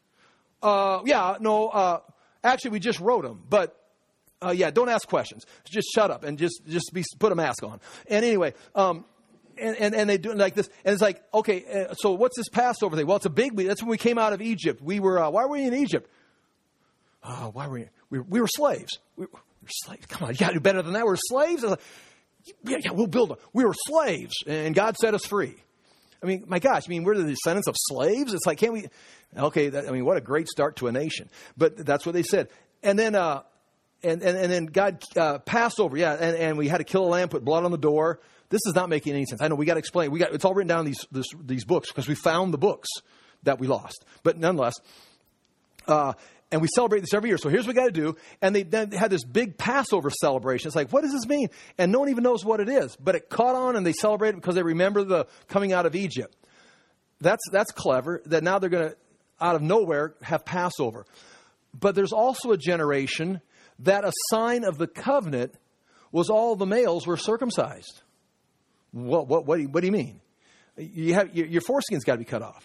Uh, yeah, no, uh, actually we just wrote them. But, uh, yeah, don't ask questions. Just shut up and just, just be, put a mask on. And anyway, um, and, and, and they do it like this. And it's like, okay, uh, so what's this Passover thing? Well, it's a big, that's when we came out of Egypt. We were, uh, why were we in Egypt? Uh, why were we, we, we were slaves. We were, we were slaves. Come on, you got to do better than that. We're slaves. Yeah, yeah, we'll build them. We were slaves, and God set us free. I mean, my gosh, I mean, we're the descendants of slaves? It's like, can't we? Okay, that, I mean, what a great start to a nation. But that's what they said. And then, uh, and, and, and then God uh, passed over, yeah, and, and we had to kill a lamb, put blood on the door. This is not making any sense. I know, we got to explain. We got It's all written down in these, this, these books because we found the books that we lost. But nonetheless, uh, and we celebrate this every year. So here's what we got to do. And they then had this big Passover celebration. It's like, what does this mean? And no one even knows what it is. But it caught on and they celebrate it because they remember the coming out of Egypt. That's that's clever that now they're going to, out of nowhere, have Passover. But there's also a generation that a sign of the covenant was all the males were circumcised. What, what, what, do, you, what do you mean? You have, your, your foreskin's got to be cut off.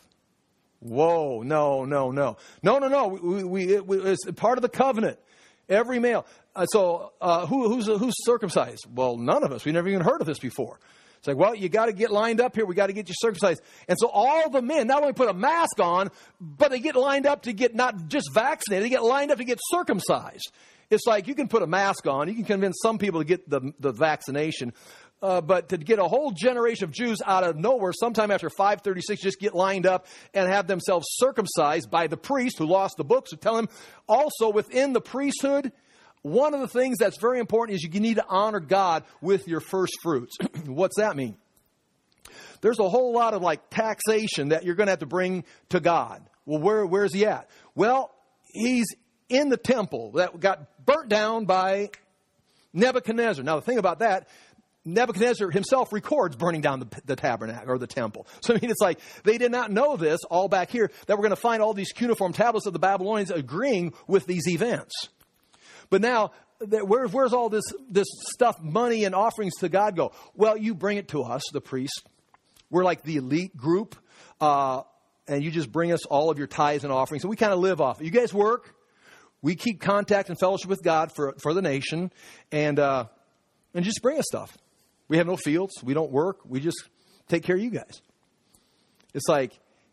Whoa, no, no, no. No, no, no. We, we, we, it's part of the covenant. Every male. Uh, so uh, who, who's, who's circumcised? Well, none of us. We never even heard of this before. It's like, well, you got to get lined up here. We got to get you circumcised. And so all the men not only put a mask on, but they get lined up to get not just vaccinated. They get lined up to get circumcised. It's like you can put a mask on. You can convince some people to get the, the vaccination. Uh, but to get a whole generation of Jews out of nowhere, sometime after five thirty-six, just get lined up and have themselves circumcised by the priest who lost the books, who tell him also within the priesthood, one of the things that's very important is you need to honor God with your first fruits. What's that mean? There's a whole lot of like taxation that you're going to have to bring to God. Well, where where is he at? Well, he's in the temple that got burnt down by Nebuchadnezzar. Now, the thing about that, Nebuchadnezzar himself records burning down the, the tabernacle or the temple. So, I mean, it's like they did not know this all back here, that we're going to find all these cuneiform tablets of the Babylonians agreeing with these events. But now, where, where's all this, this stuff, money and offerings to God go? Well, you bring it to us, the priests. We're like the elite group, uh, and you just bring us all of your tithes and offerings. So we kind of live off it. You guys work. We keep contact and fellowship with God for, for the nation, and uh, and just bring us stuff. We have no fields. We don't work. We just take care of you guys. It's like,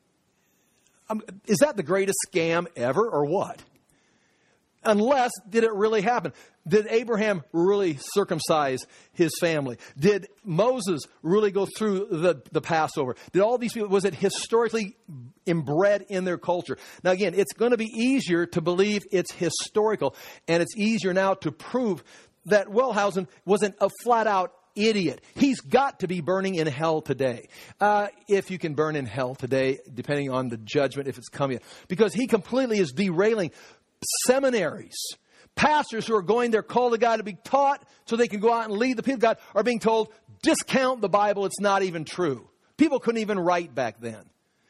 um, is that the greatest scam ever or what? Unless, did it really happen? Did Abraham really circumcise his family? Did Moses really go through the, the Passover? Did all these people, was it historically inbred in their culture? Now again, it's going to be easier to believe it's historical, and it's easier now to prove that Wellhausen wasn't a flat-out idiot. He's got to be burning in hell today. Uh, if you can burn in hell today, depending on the judgment, if it's coming. Because he completely is derailing seminaries. Pastors who are going there, called to God to be taught so they can go out and lead the people of God, are being told, discount the Bible, it's not even true. People couldn't even write back then.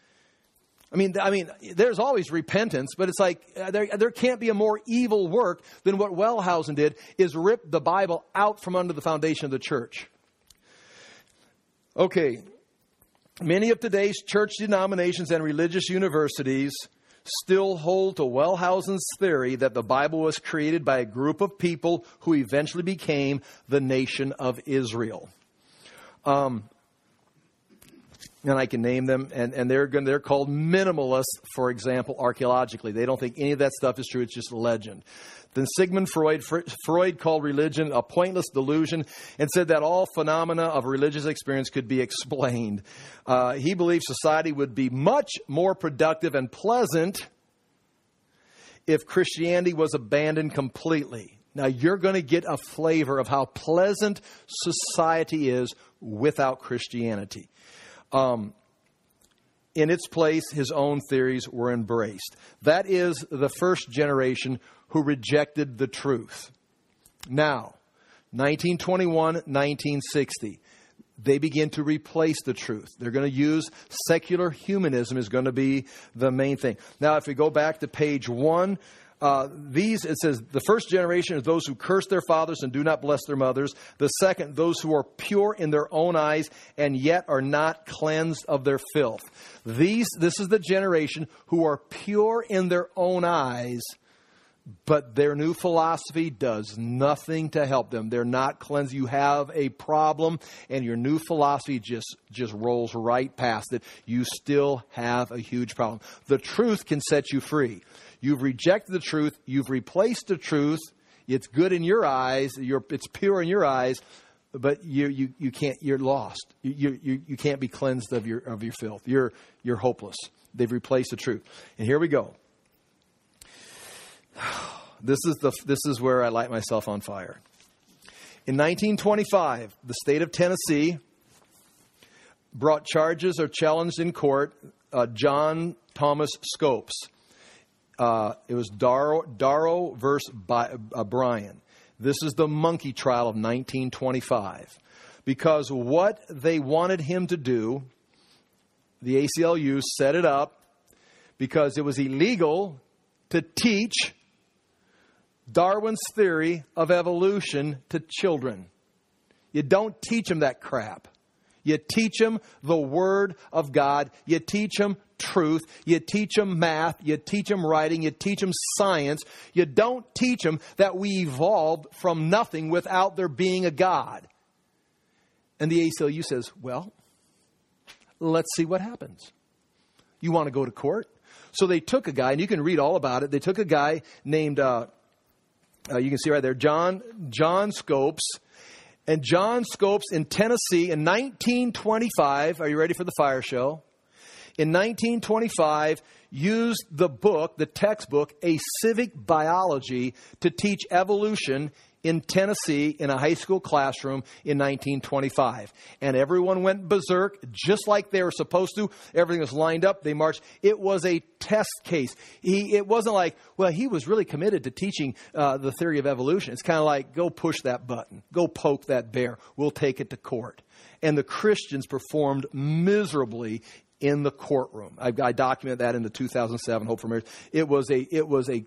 I mean, I mean, there's always repentance, but it's like uh, there, there can't be a more evil work than what Wellhausen did, is rip the Bible out from under the foundation of the church. Okay, many of today's church denominations and religious universities still hold to Wellhausen's theory that the Bible was created by a group of people who eventually became the nation of Israel. Um, and I can name them, and, and they're going, they're called minimalists, for example, archaeologically. They don't think any of that stuff is true. It's just a legend. Then Sigmund Freud, Freud called religion a pointless delusion and said that all phenomena of religious experience could be explained. Uh, he believed society would be much more productive and pleasant if Christianity was abandoned completely. Now, you're going to get a flavor of how pleasant society is without Christianity. Um, in its place, his own theories were embraced. That is the first generation who rejected the truth. Now, nineteen twenty-one, nineteen sixty, they begin to replace the truth. They're going to use secular humanism is going to be the main thing. Now, if we go back to page one, Uh, these, it says, the first generation is those who curse their fathers and do not bless their mothers. The second, those who are pure in their own eyes and yet are not cleansed of their filth. These, this is the generation who are pure in their own eyes, but their new philosophy does nothing to help them. They're not cleansed. You have a problem, and your new philosophy just, just rolls right past it. You still have a huge problem. The truth can set you free. You've rejected the truth. You've replaced the truth. It's good in your eyes. You're, it's pure in your eyes, but you you you can't. You're lost. You you you can't be cleansed of your of your filth. You're you're hopeless. They've replaced the truth. And here we go. This is the this is where I light myself on fire. In nineteen twenty-five, the state of Tennessee brought charges or challenged in court uh, John Thomas Scopes. Uh, it was Darrow, Darrow versus By, uh, Bryan. This is the monkey trial of nineteen twenty-five. Because what they wanted him to do, the A C L U set it up because it was illegal to teach Darwin's theory of evolution to children. You don't teach them that crap. You teach them the Word of God. You teach them truth. You teach them math. You teach them writing. You teach them science. You don't teach them that we evolved from nothing without there being a God. And the A C L U says, well, let's see what happens. You want to go to court? So they took a guy, and you can read all about it. They took a guy named, uh, uh, you can see right there, John, John Scopes. And John Scopes in Tennessee in nineteen twenty-five, are you ready for the fire show? In nineteen twenty-five, used the book, the textbook, A Civic Biology, to teach evolution in Tennessee in a high school classroom in nineteen twenty-five. And everyone went berserk, just like they were supposed to. Everything was lined up. They marched. It was a test case. He, it wasn't like, well, he was really committed to teaching uh, the theory of evolution. It's kind of like, go push that button. Go poke that bear. We'll take it to court. And the Christians performed miserably in the courtroom. I, I documented that in the two thousand seven Hope for Marriage. It was a, it was a,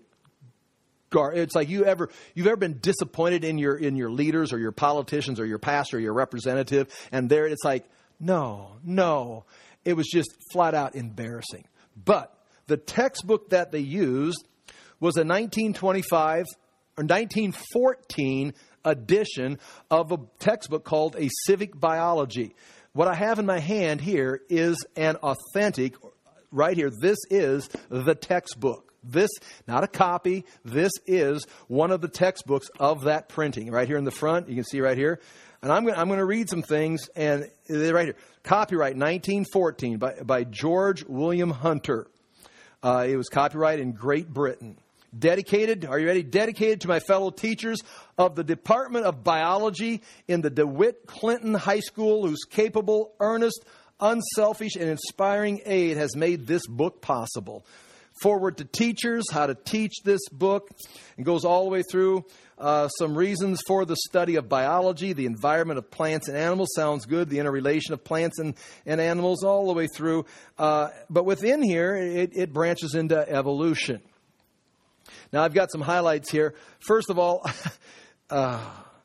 It's like you ever you've ever been disappointed in your in your leaders or your politicians or your pastor or your representative, and there it's like, no, no. It was just flat out embarrassing. But the textbook that they used was a nineteen twenty-five or nineteen fourteen edition of a textbook called A Civic Biology. What I have in my hand here is an authentic, right here, this is the textbook. This, not a copy, this is one of the textbooks of that printing. Right here in the front, you can see right here. And I'm going I'm going to read some things, and they're right here. Copyright nineteen fourteen by, by George William Hunter. Uh, it was copyrighted in Great Britain. Dedicated, are you ready? Dedicated to my fellow teachers of the Department of Biology in the DeWitt Clinton High School, whose capable, earnest, unselfish, and inspiring aid has made this book possible. Forward to teachers, how to teach this book. It goes all the way through uh, some reasons for the study of biology, the environment of plants and animals. Sounds good. The interrelation of plants and, and animals all the way through. Uh, but within here, it, it branches into evolution. Now, I've got some highlights here. First of all, uh,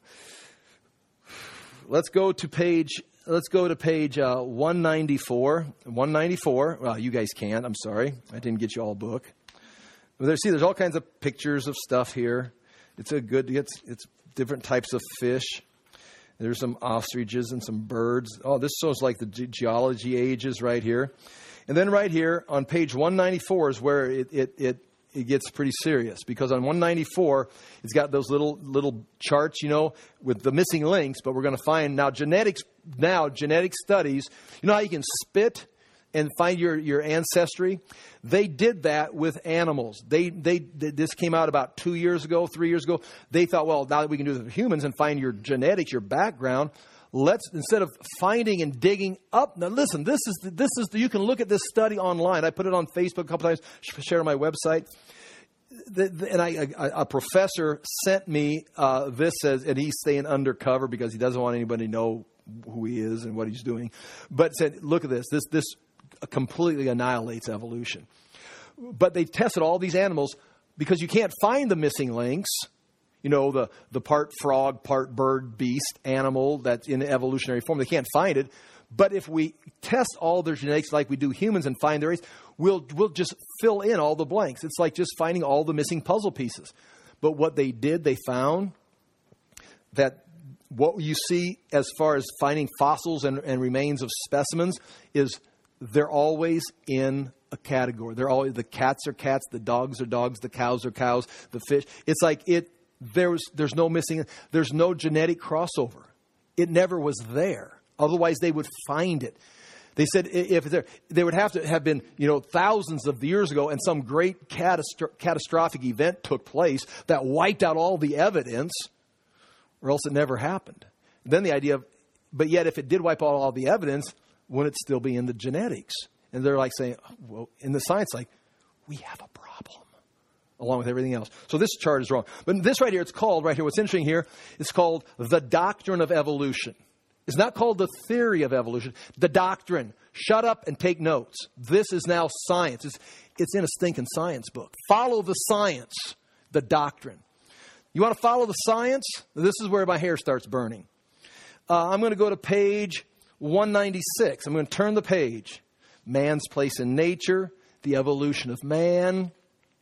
let's go to page... Let's go to page uh, one ninety-four. one ninety-four. Well, you guys can't. I'm sorry. I didn't get you all a book. But there, see, there's all kinds of pictures of stuff here. It's a good, it's, it's different types of fish. There's some ostriches and some birds. Oh, this shows like the ge- geology ages right here. And then right here on page one ninety-four is where it, it, it, it gets pretty serious, because on one ninety-four, it's got those little little charts, you know, with the missing links. But we're going to find now genetics, now genetic studies. You know how you can spit and find your, your ancestry? They did that with animals. They, they this came out about two years ago, three years ago. They thought, well, now that we can do this with humans and find your genetics, your background, let's, instead of finding and digging up. Now, listen, this is the, this is the, you can look at this study online. I put it on Facebook a couple times, share on my website. The, the, and I, a, a professor sent me uh, this, as, and he's staying undercover because he doesn't want anybody to know who he is and what he's doing. But said, look at this. This this completely annihilates evolution. But they tested all these animals because you can't find the missing links. You know, the, the part frog, part bird, beast, animal that's in evolutionary form. They can't find it. But if we test all their genetics like we do humans and find their race, we'll, we'll just fill in all the blanks. It's like just finding all the missing puzzle pieces. But what they did, they found that what you see as far as finding fossils and, and remains of specimens is they're always in a category. They're always, the cats are cats, the dogs are dogs, the cows are cows, the fish. It's like it, there's, there's no missing, there's no genetic crossover. It never was there. Otherwise they would find it. They said if there, they would have to have been, you know, thousands of years ago, and some great catastro- catastrophic event took place that wiped out all the evidence, or else it never happened. And then the idea of, but yet if it did wipe out all the evidence, wouldn't it still be in the genetics? And they're like saying, oh, well, in the science, like, we have a problem, along with everything else. So this chart is wrong. But this right here, it's called, right here, what's interesting here, it's called the doctrine of evolution. It's not called the theory of evolution, the doctrine. Shut up and take notes. This is now science. It's, it's in a stinking science book. Follow the science, the doctrine. You want to follow the science? This is where my hair starts burning. Uh, I'm going to go to page one ninety-six. I'm going to turn the page. Man's place in nature, the evolution of man.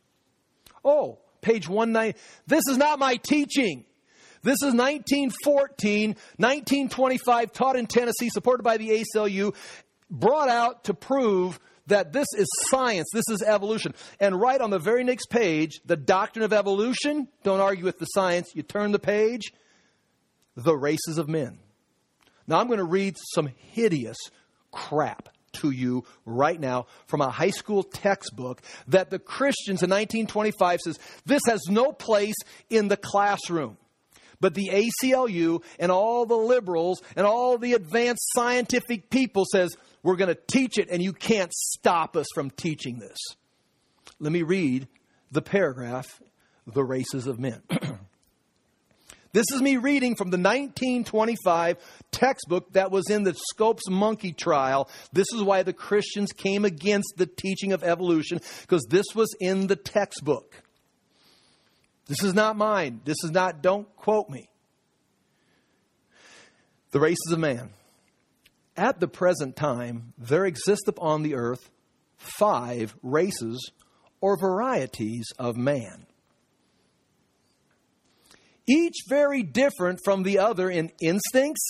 Oh, page one ninety. This is not my teaching. This is nineteen fourteen, nineteen twenty-five, taught in Tennessee, supported by the A C L U, brought out to prove that this is science, this is evolution. And right on the very next page, the doctrine of evolution, don't argue with the science, you turn the page, the races of men. Now I'm going to read some hideous crap to you right now from a high school textbook that the Christians in nineteen twenty-five says, this has no place in the classroom. But the A C L U and all the liberals and all the advanced scientific people says, we're going to teach it and you can't stop us from teaching this. Let me read the paragraph, the races of men. This is me reading from the nineteen twenty-five textbook that was in the Scopes monkey trial. This is why the Christians came against the teaching of evolution, because this was in the textbook. This is not mine. This is not, don't quote me. The races of man. At the present time, there exist upon the earth five races or varieties of man, each very different from the other in instincts,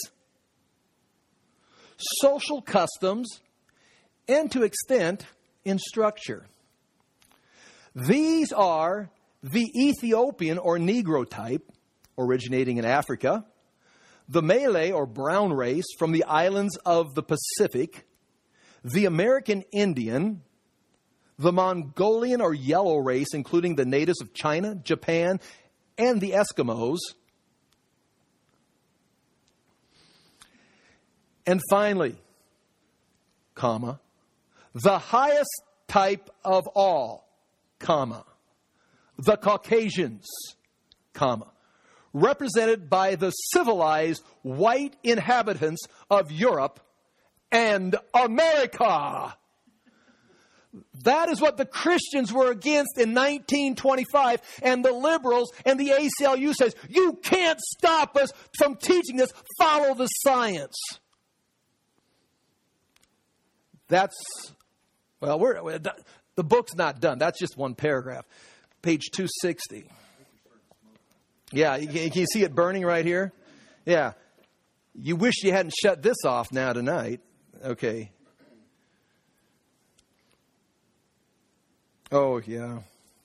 social customs, and to extent in structure. These are the Ethiopian or Negro type, originating in Africa, the Malay or brown race from the islands of the Pacific, the American Indian, the Mongolian or yellow race, including the natives of China, Japan, and the Eskimos. And finally, comma, the highest type of all, comma, the Caucasians, comma, represented by the civilized white inhabitants of Europe and America. That is what the Christians were against in nineteen twenty-five, and the liberals and the A C L U says, you can't stop us from teaching this. Follow the science. That's, well, we're, the book's not done. That's just one paragraph. Page two sixty. Yeah, can you see it burning right here? Yeah. You wish you hadn't shut this off now tonight. Okay. Oh, yeah.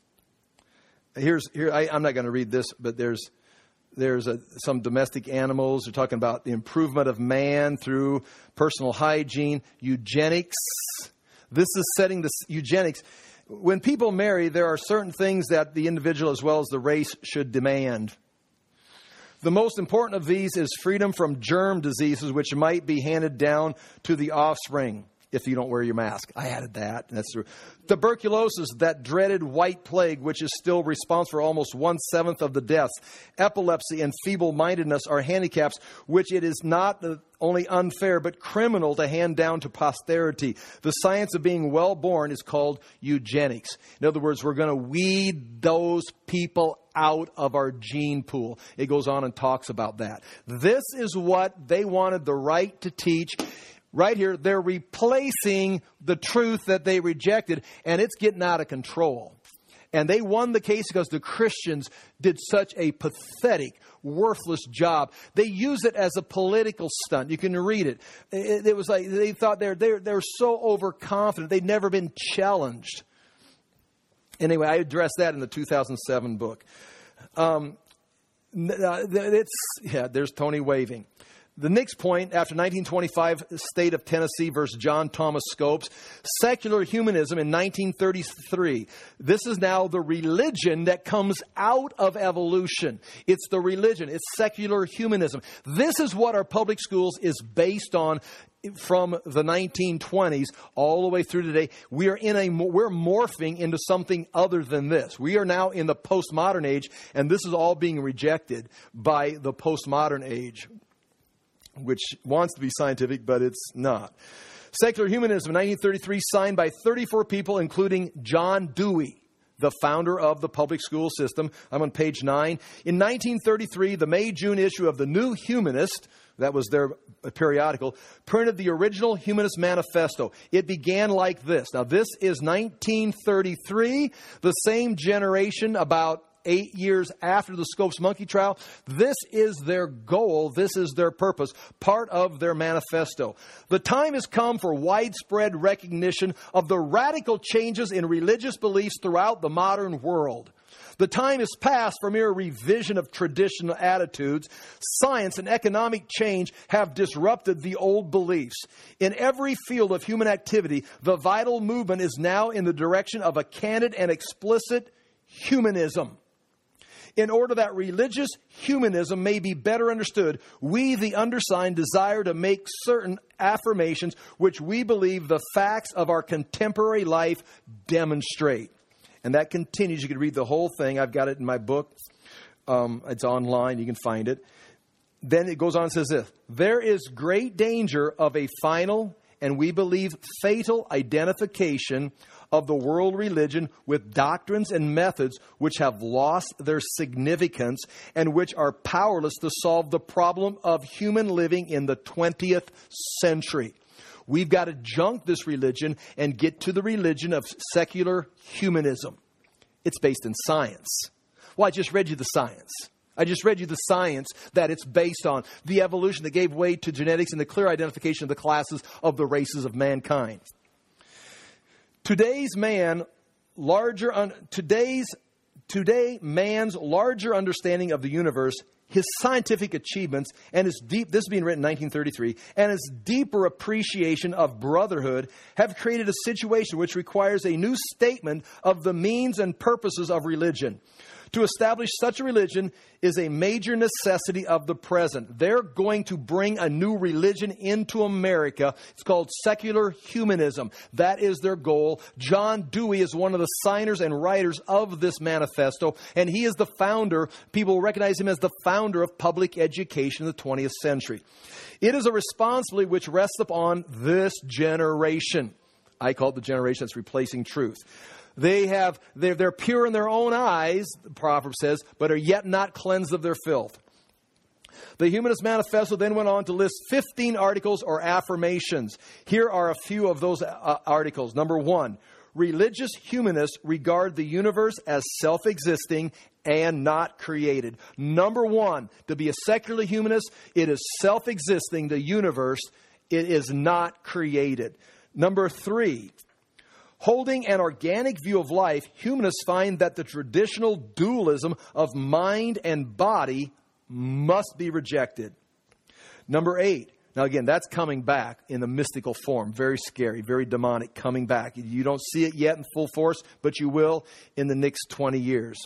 Here's here. I, I'm not going to read this, but there's there's a, some domestic animals. They're talking about the improvement of man through personal hygiene, eugenics. This is setting the eugenics. When people marry, there are certain things that the individual as well as the race should demand. The most important of these is freedom from germ diseases, which might be handed down to the offspring if you don't wear your mask. I added that. That's true. Tuberculosis, that dreaded white plague, which is still responsible for almost one-seventh of the deaths. Epilepsy and feeble-mindedness are handicaps which it is not only unfair but criminal to hand down to posterity. The science of being well-born is called eugenics. In other words, we're going to weed those people out of our gene pool. It goes on and talks about that. This is what they wanted the right to teach. Right here, they're replacing the truth that they rejected, and it's getting out of control. And they won the case because the Christians did such a pathetic, worthless job. They use it as a political stunt. You can read it. It, it was like they thought they're, they're, they're so overconfident. They'd never been challenged. Anyway, I addressed that in the two thousand seven book. Um, it's yeah, there's Tony waving. The next point, after nineteen twenty-five, State of Tennessee versus John Thomas Scopes, secular humanism in nineteen thirty-three. This is now the religion that comes out of evolution. It's the religion. It's secular humanism. This is what our public schools is based on from the nineteen twenties all the way through today. We are in a, we're morphing into something other than this. We are now in the postmodern age, and this is all being rejected by the postmodern age, which wants to be scientific, but it's not. Secular humanism, nineteen thirty-three, signed by thirty-four people, including John Dewey, the founder of the public school system. I'm on page nine. In nineteen thirty-three, the May-June issue of the New Humanist, that was their periodical, printed the original Humanist Manifesto. It began like this. Now, this is nineteen thirty-three, the same generation, about eight years after the Scopes monkey trial. This is their goal. This is their purpose, part of their manifesto. The time has come for widespread recognition of the radical changes in religious beliefs throughout the modern world. The time is past for mere revision of traditional attitudes. Science and economic change have disrupted the old beliefs. In every field of human activity, the vital movement is now in the direction of a candid and explicit humanism. In order that religious humanism may be better understood, we, the undersigned, desire to make certain affirmations which we believe the facts of our contemporary life demonstrate. And that continues. You can read the whole thing. I've got it in my book. Um, it's online. You can find it. Then it goes on and says this. There is great danger of a final, and we believe fatal, identification of the world religion with doctrines and methods which have lost their significance and which are powerless to solve the problem of human living in the twentieth century. We've got to junk this religion and get to the religion of secular humanism. It's based in science. Well, I just read you the science. I just read you the science that it's based on, the evolution that gave way to genetics and the clear identification of the classes of the races of mankind. Today's man, larger un, today's today man's larger understanding of the universe, his scientific achievements, and his deep, this is being written in nineteen thirty-three, and his deeper appreciation of brotherhood have created a situation which requires a new statement of the means and purposes of religion. To establish such a religion is a major necessity of the present. They're going to bring a new religion into America. It's called secular humanism. That is their goal. John Dewey is one of the signers and writers of this manifesto, and he is the founder. People recognize him as the founder of public education in the twentieth century. It is a responsibility which rests upon this generation. I call it the generation that's replacing truth. They have, they're, they're pure in their own eyes, the proverb says, but are yet not cleansed of their filth. The Humanist Manifesto then went on to list fifteen articles or affirmations. Here are a few of those uh, articles. Number one, religious humanists regard the universe as self-existing and not created. Number one, to be a secular humanist, it is self-existing, the universe. It is not created. Number three, holding an organic view of life, humanists find that the traditional dualism of mind and body must be rejected. Number eight, now again, that's coming back in the mystical form. Very scary, very demonic, coming back. You don't see it yet in full force, but you will in the next twenty years.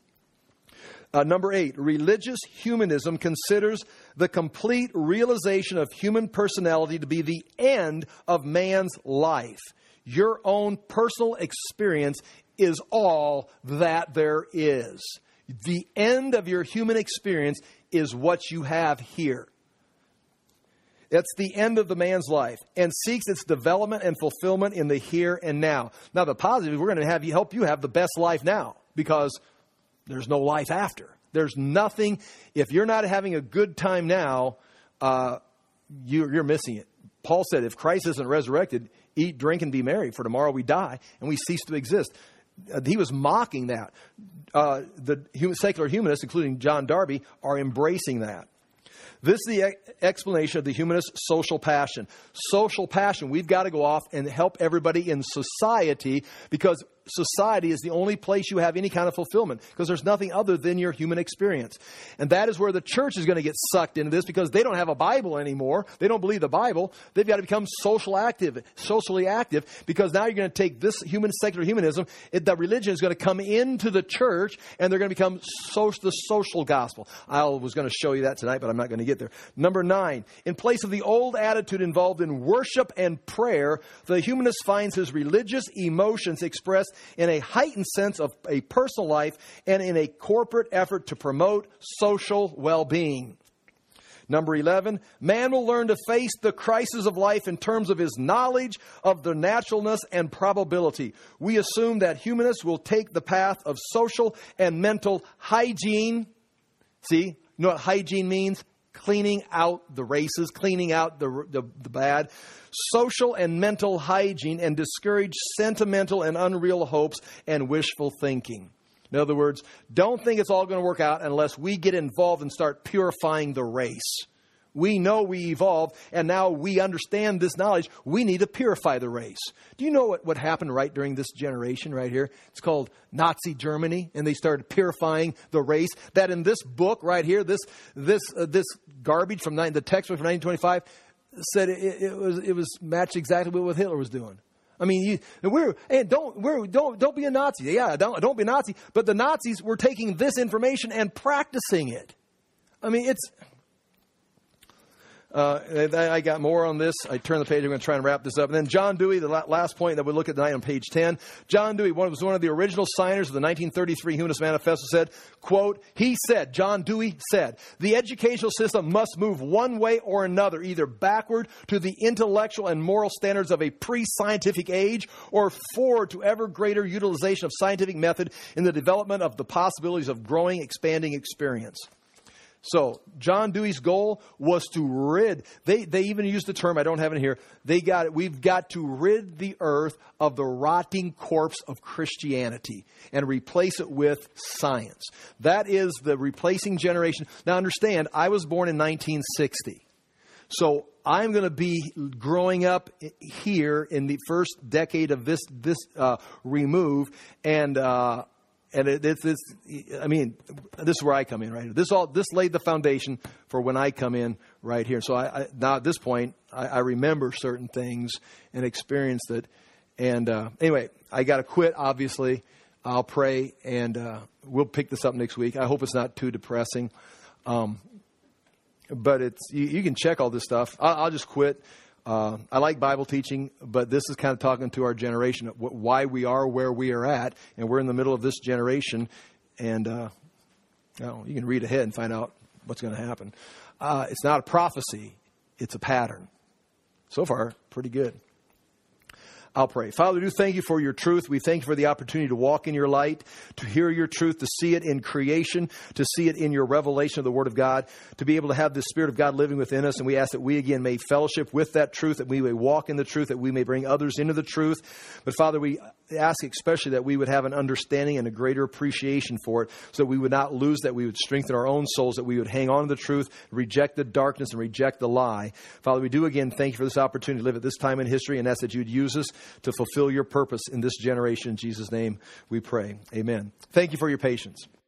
Uh, number eight, religious humanism considers the complete realization of human personality to be the end of man's life. Your own personal experience is all that there is. The end of your human experience is what you have here. It's the end of the man's life and seeks its development and fulfillment in the here and now. Now, the positive is we're going to have you help you have the best life now because there's no life after. There's nothing. If you're not having a good time now, uh, you, you're missing it. Paul said, if Christ isn't resurrected, eat, drink, and be merry, for tomorrow we die and we cease to exist. Uh, he was mocking that. Uh, the human, secular humanists, including John Darby, are embracing that. This is the e- explanation of the humanist social passion. Social passion, we've got to go off and help everybody in society because society is the only place you have any kind of fulfillment because there's nothing other than your human experience. And that is where the church is going to get sucked into this because they don't have a Bible anymore. They don't believe the Bible. They've got to become social active, socially active because now you're going to take this human secular humanism, it, that religion is going to come into the church and they're going to become so, the social gospel. I was going to show you that tonight, but I'm not going to get there. Number nine, in place of the old attitude involved in worship and prayer, the humanist finds his religious emotions expressed in a heightened sense of a personal life and in a corporate effort to promote social well-being. Number eleven, man will learn to face the crisis of life in terms of his knowledge of the naturalness and probability. We assume that humanists will take the path of social and mental hygiene. See, you know what hygiene means? Cleaning out the races, cleaning out the, the, the bad. Social and mental hygiene and discourage sentimental and unreal hopes and wishful thinking. In other words, don't think it's all going to work out unless we get involved and start purifying the race. We know we evolved, and now we understand this knowledge. We need to purify the race. Do you know what, what happened right during this generation right here? It's called Nazi Germany, and they started purifying the race. That in this book right here, this this uh, this garbage from the textbook from nineteen twenty-five said it, it was it was matched exactly what Hitler was doing. I mean, you, we're and don't we're don't don't be a Nazi. Yeah, don't don't be a Nazi. But the Nazis were taking this information and practicing it. I mean, it's. Uh, I got more on this. I turn the page. I'm going to try and wrap this up. And then John Dewey, the last point that we look at tonight on page ten. John Dewey one, was one of the original signers of the nineteen thirty-three Humanist Manifesto, said, quote, he said, John Dewey said, the educational system must move one way or another, either backward to the intellectual and moral standards of a pre-scientific age or forward to ever greater utilization of scientific method in the development of the possibilities of growing, expanding experience. So John Dewey's goal was to rid, they, they even used the term, I don't have it here, they got it, we've got to rid the earth of the rotting corpse of Christianity and replace it with science. That is the replacing generation. Now understand, I was born in nineteen sixty. So I'm going to be growing up here in the first decade of this, this uh, remove and... Uh, And it, it's, it's, I mean, this is where I come in right here. This all this laid the foundation for when I come in right here. So I, I now at this point, I, I remember certain things and experienced it. And uh, anyway, I got to quit. Obviously, I'll pray, and uh, we'll pick this up next week. I hope it's not too depressing, um, but it's you, you can check all this stuff. I'll, I'll just quit. Uh, I like Bible teaching, but this is kind of talking to our generation, why we are where we are at, and we're in the middle of this generation, and uh, you know, you can read ahead and find out what's going to happen. Uh, it's not a prophecy, it's a pattern. So far, pretty good. I'll pray. Father, we do thank you for your truth. We thank you for the opportunity to walk in your light, to hear your truth, to see it in creation, to see it in your revelation of the Word of God, to be able to have the Spirit of God living within us. And we ask that we again may fellowship with that truth, that we may walk in the truth, that we may bring others into the truth. But Father, we ask especially that we would have an understanding and a greater appreciation for it, so that we would not lose that, we would strengthen our own souls, that we would hang on to the truth, reject the darkness, and reject the lie. Father, we do again thank you for this opportunity to live at this time in history, and ask that you would use us to fulfill your purpose in this generation. In Jesus' name we pray. Amen. Thank you for your patience.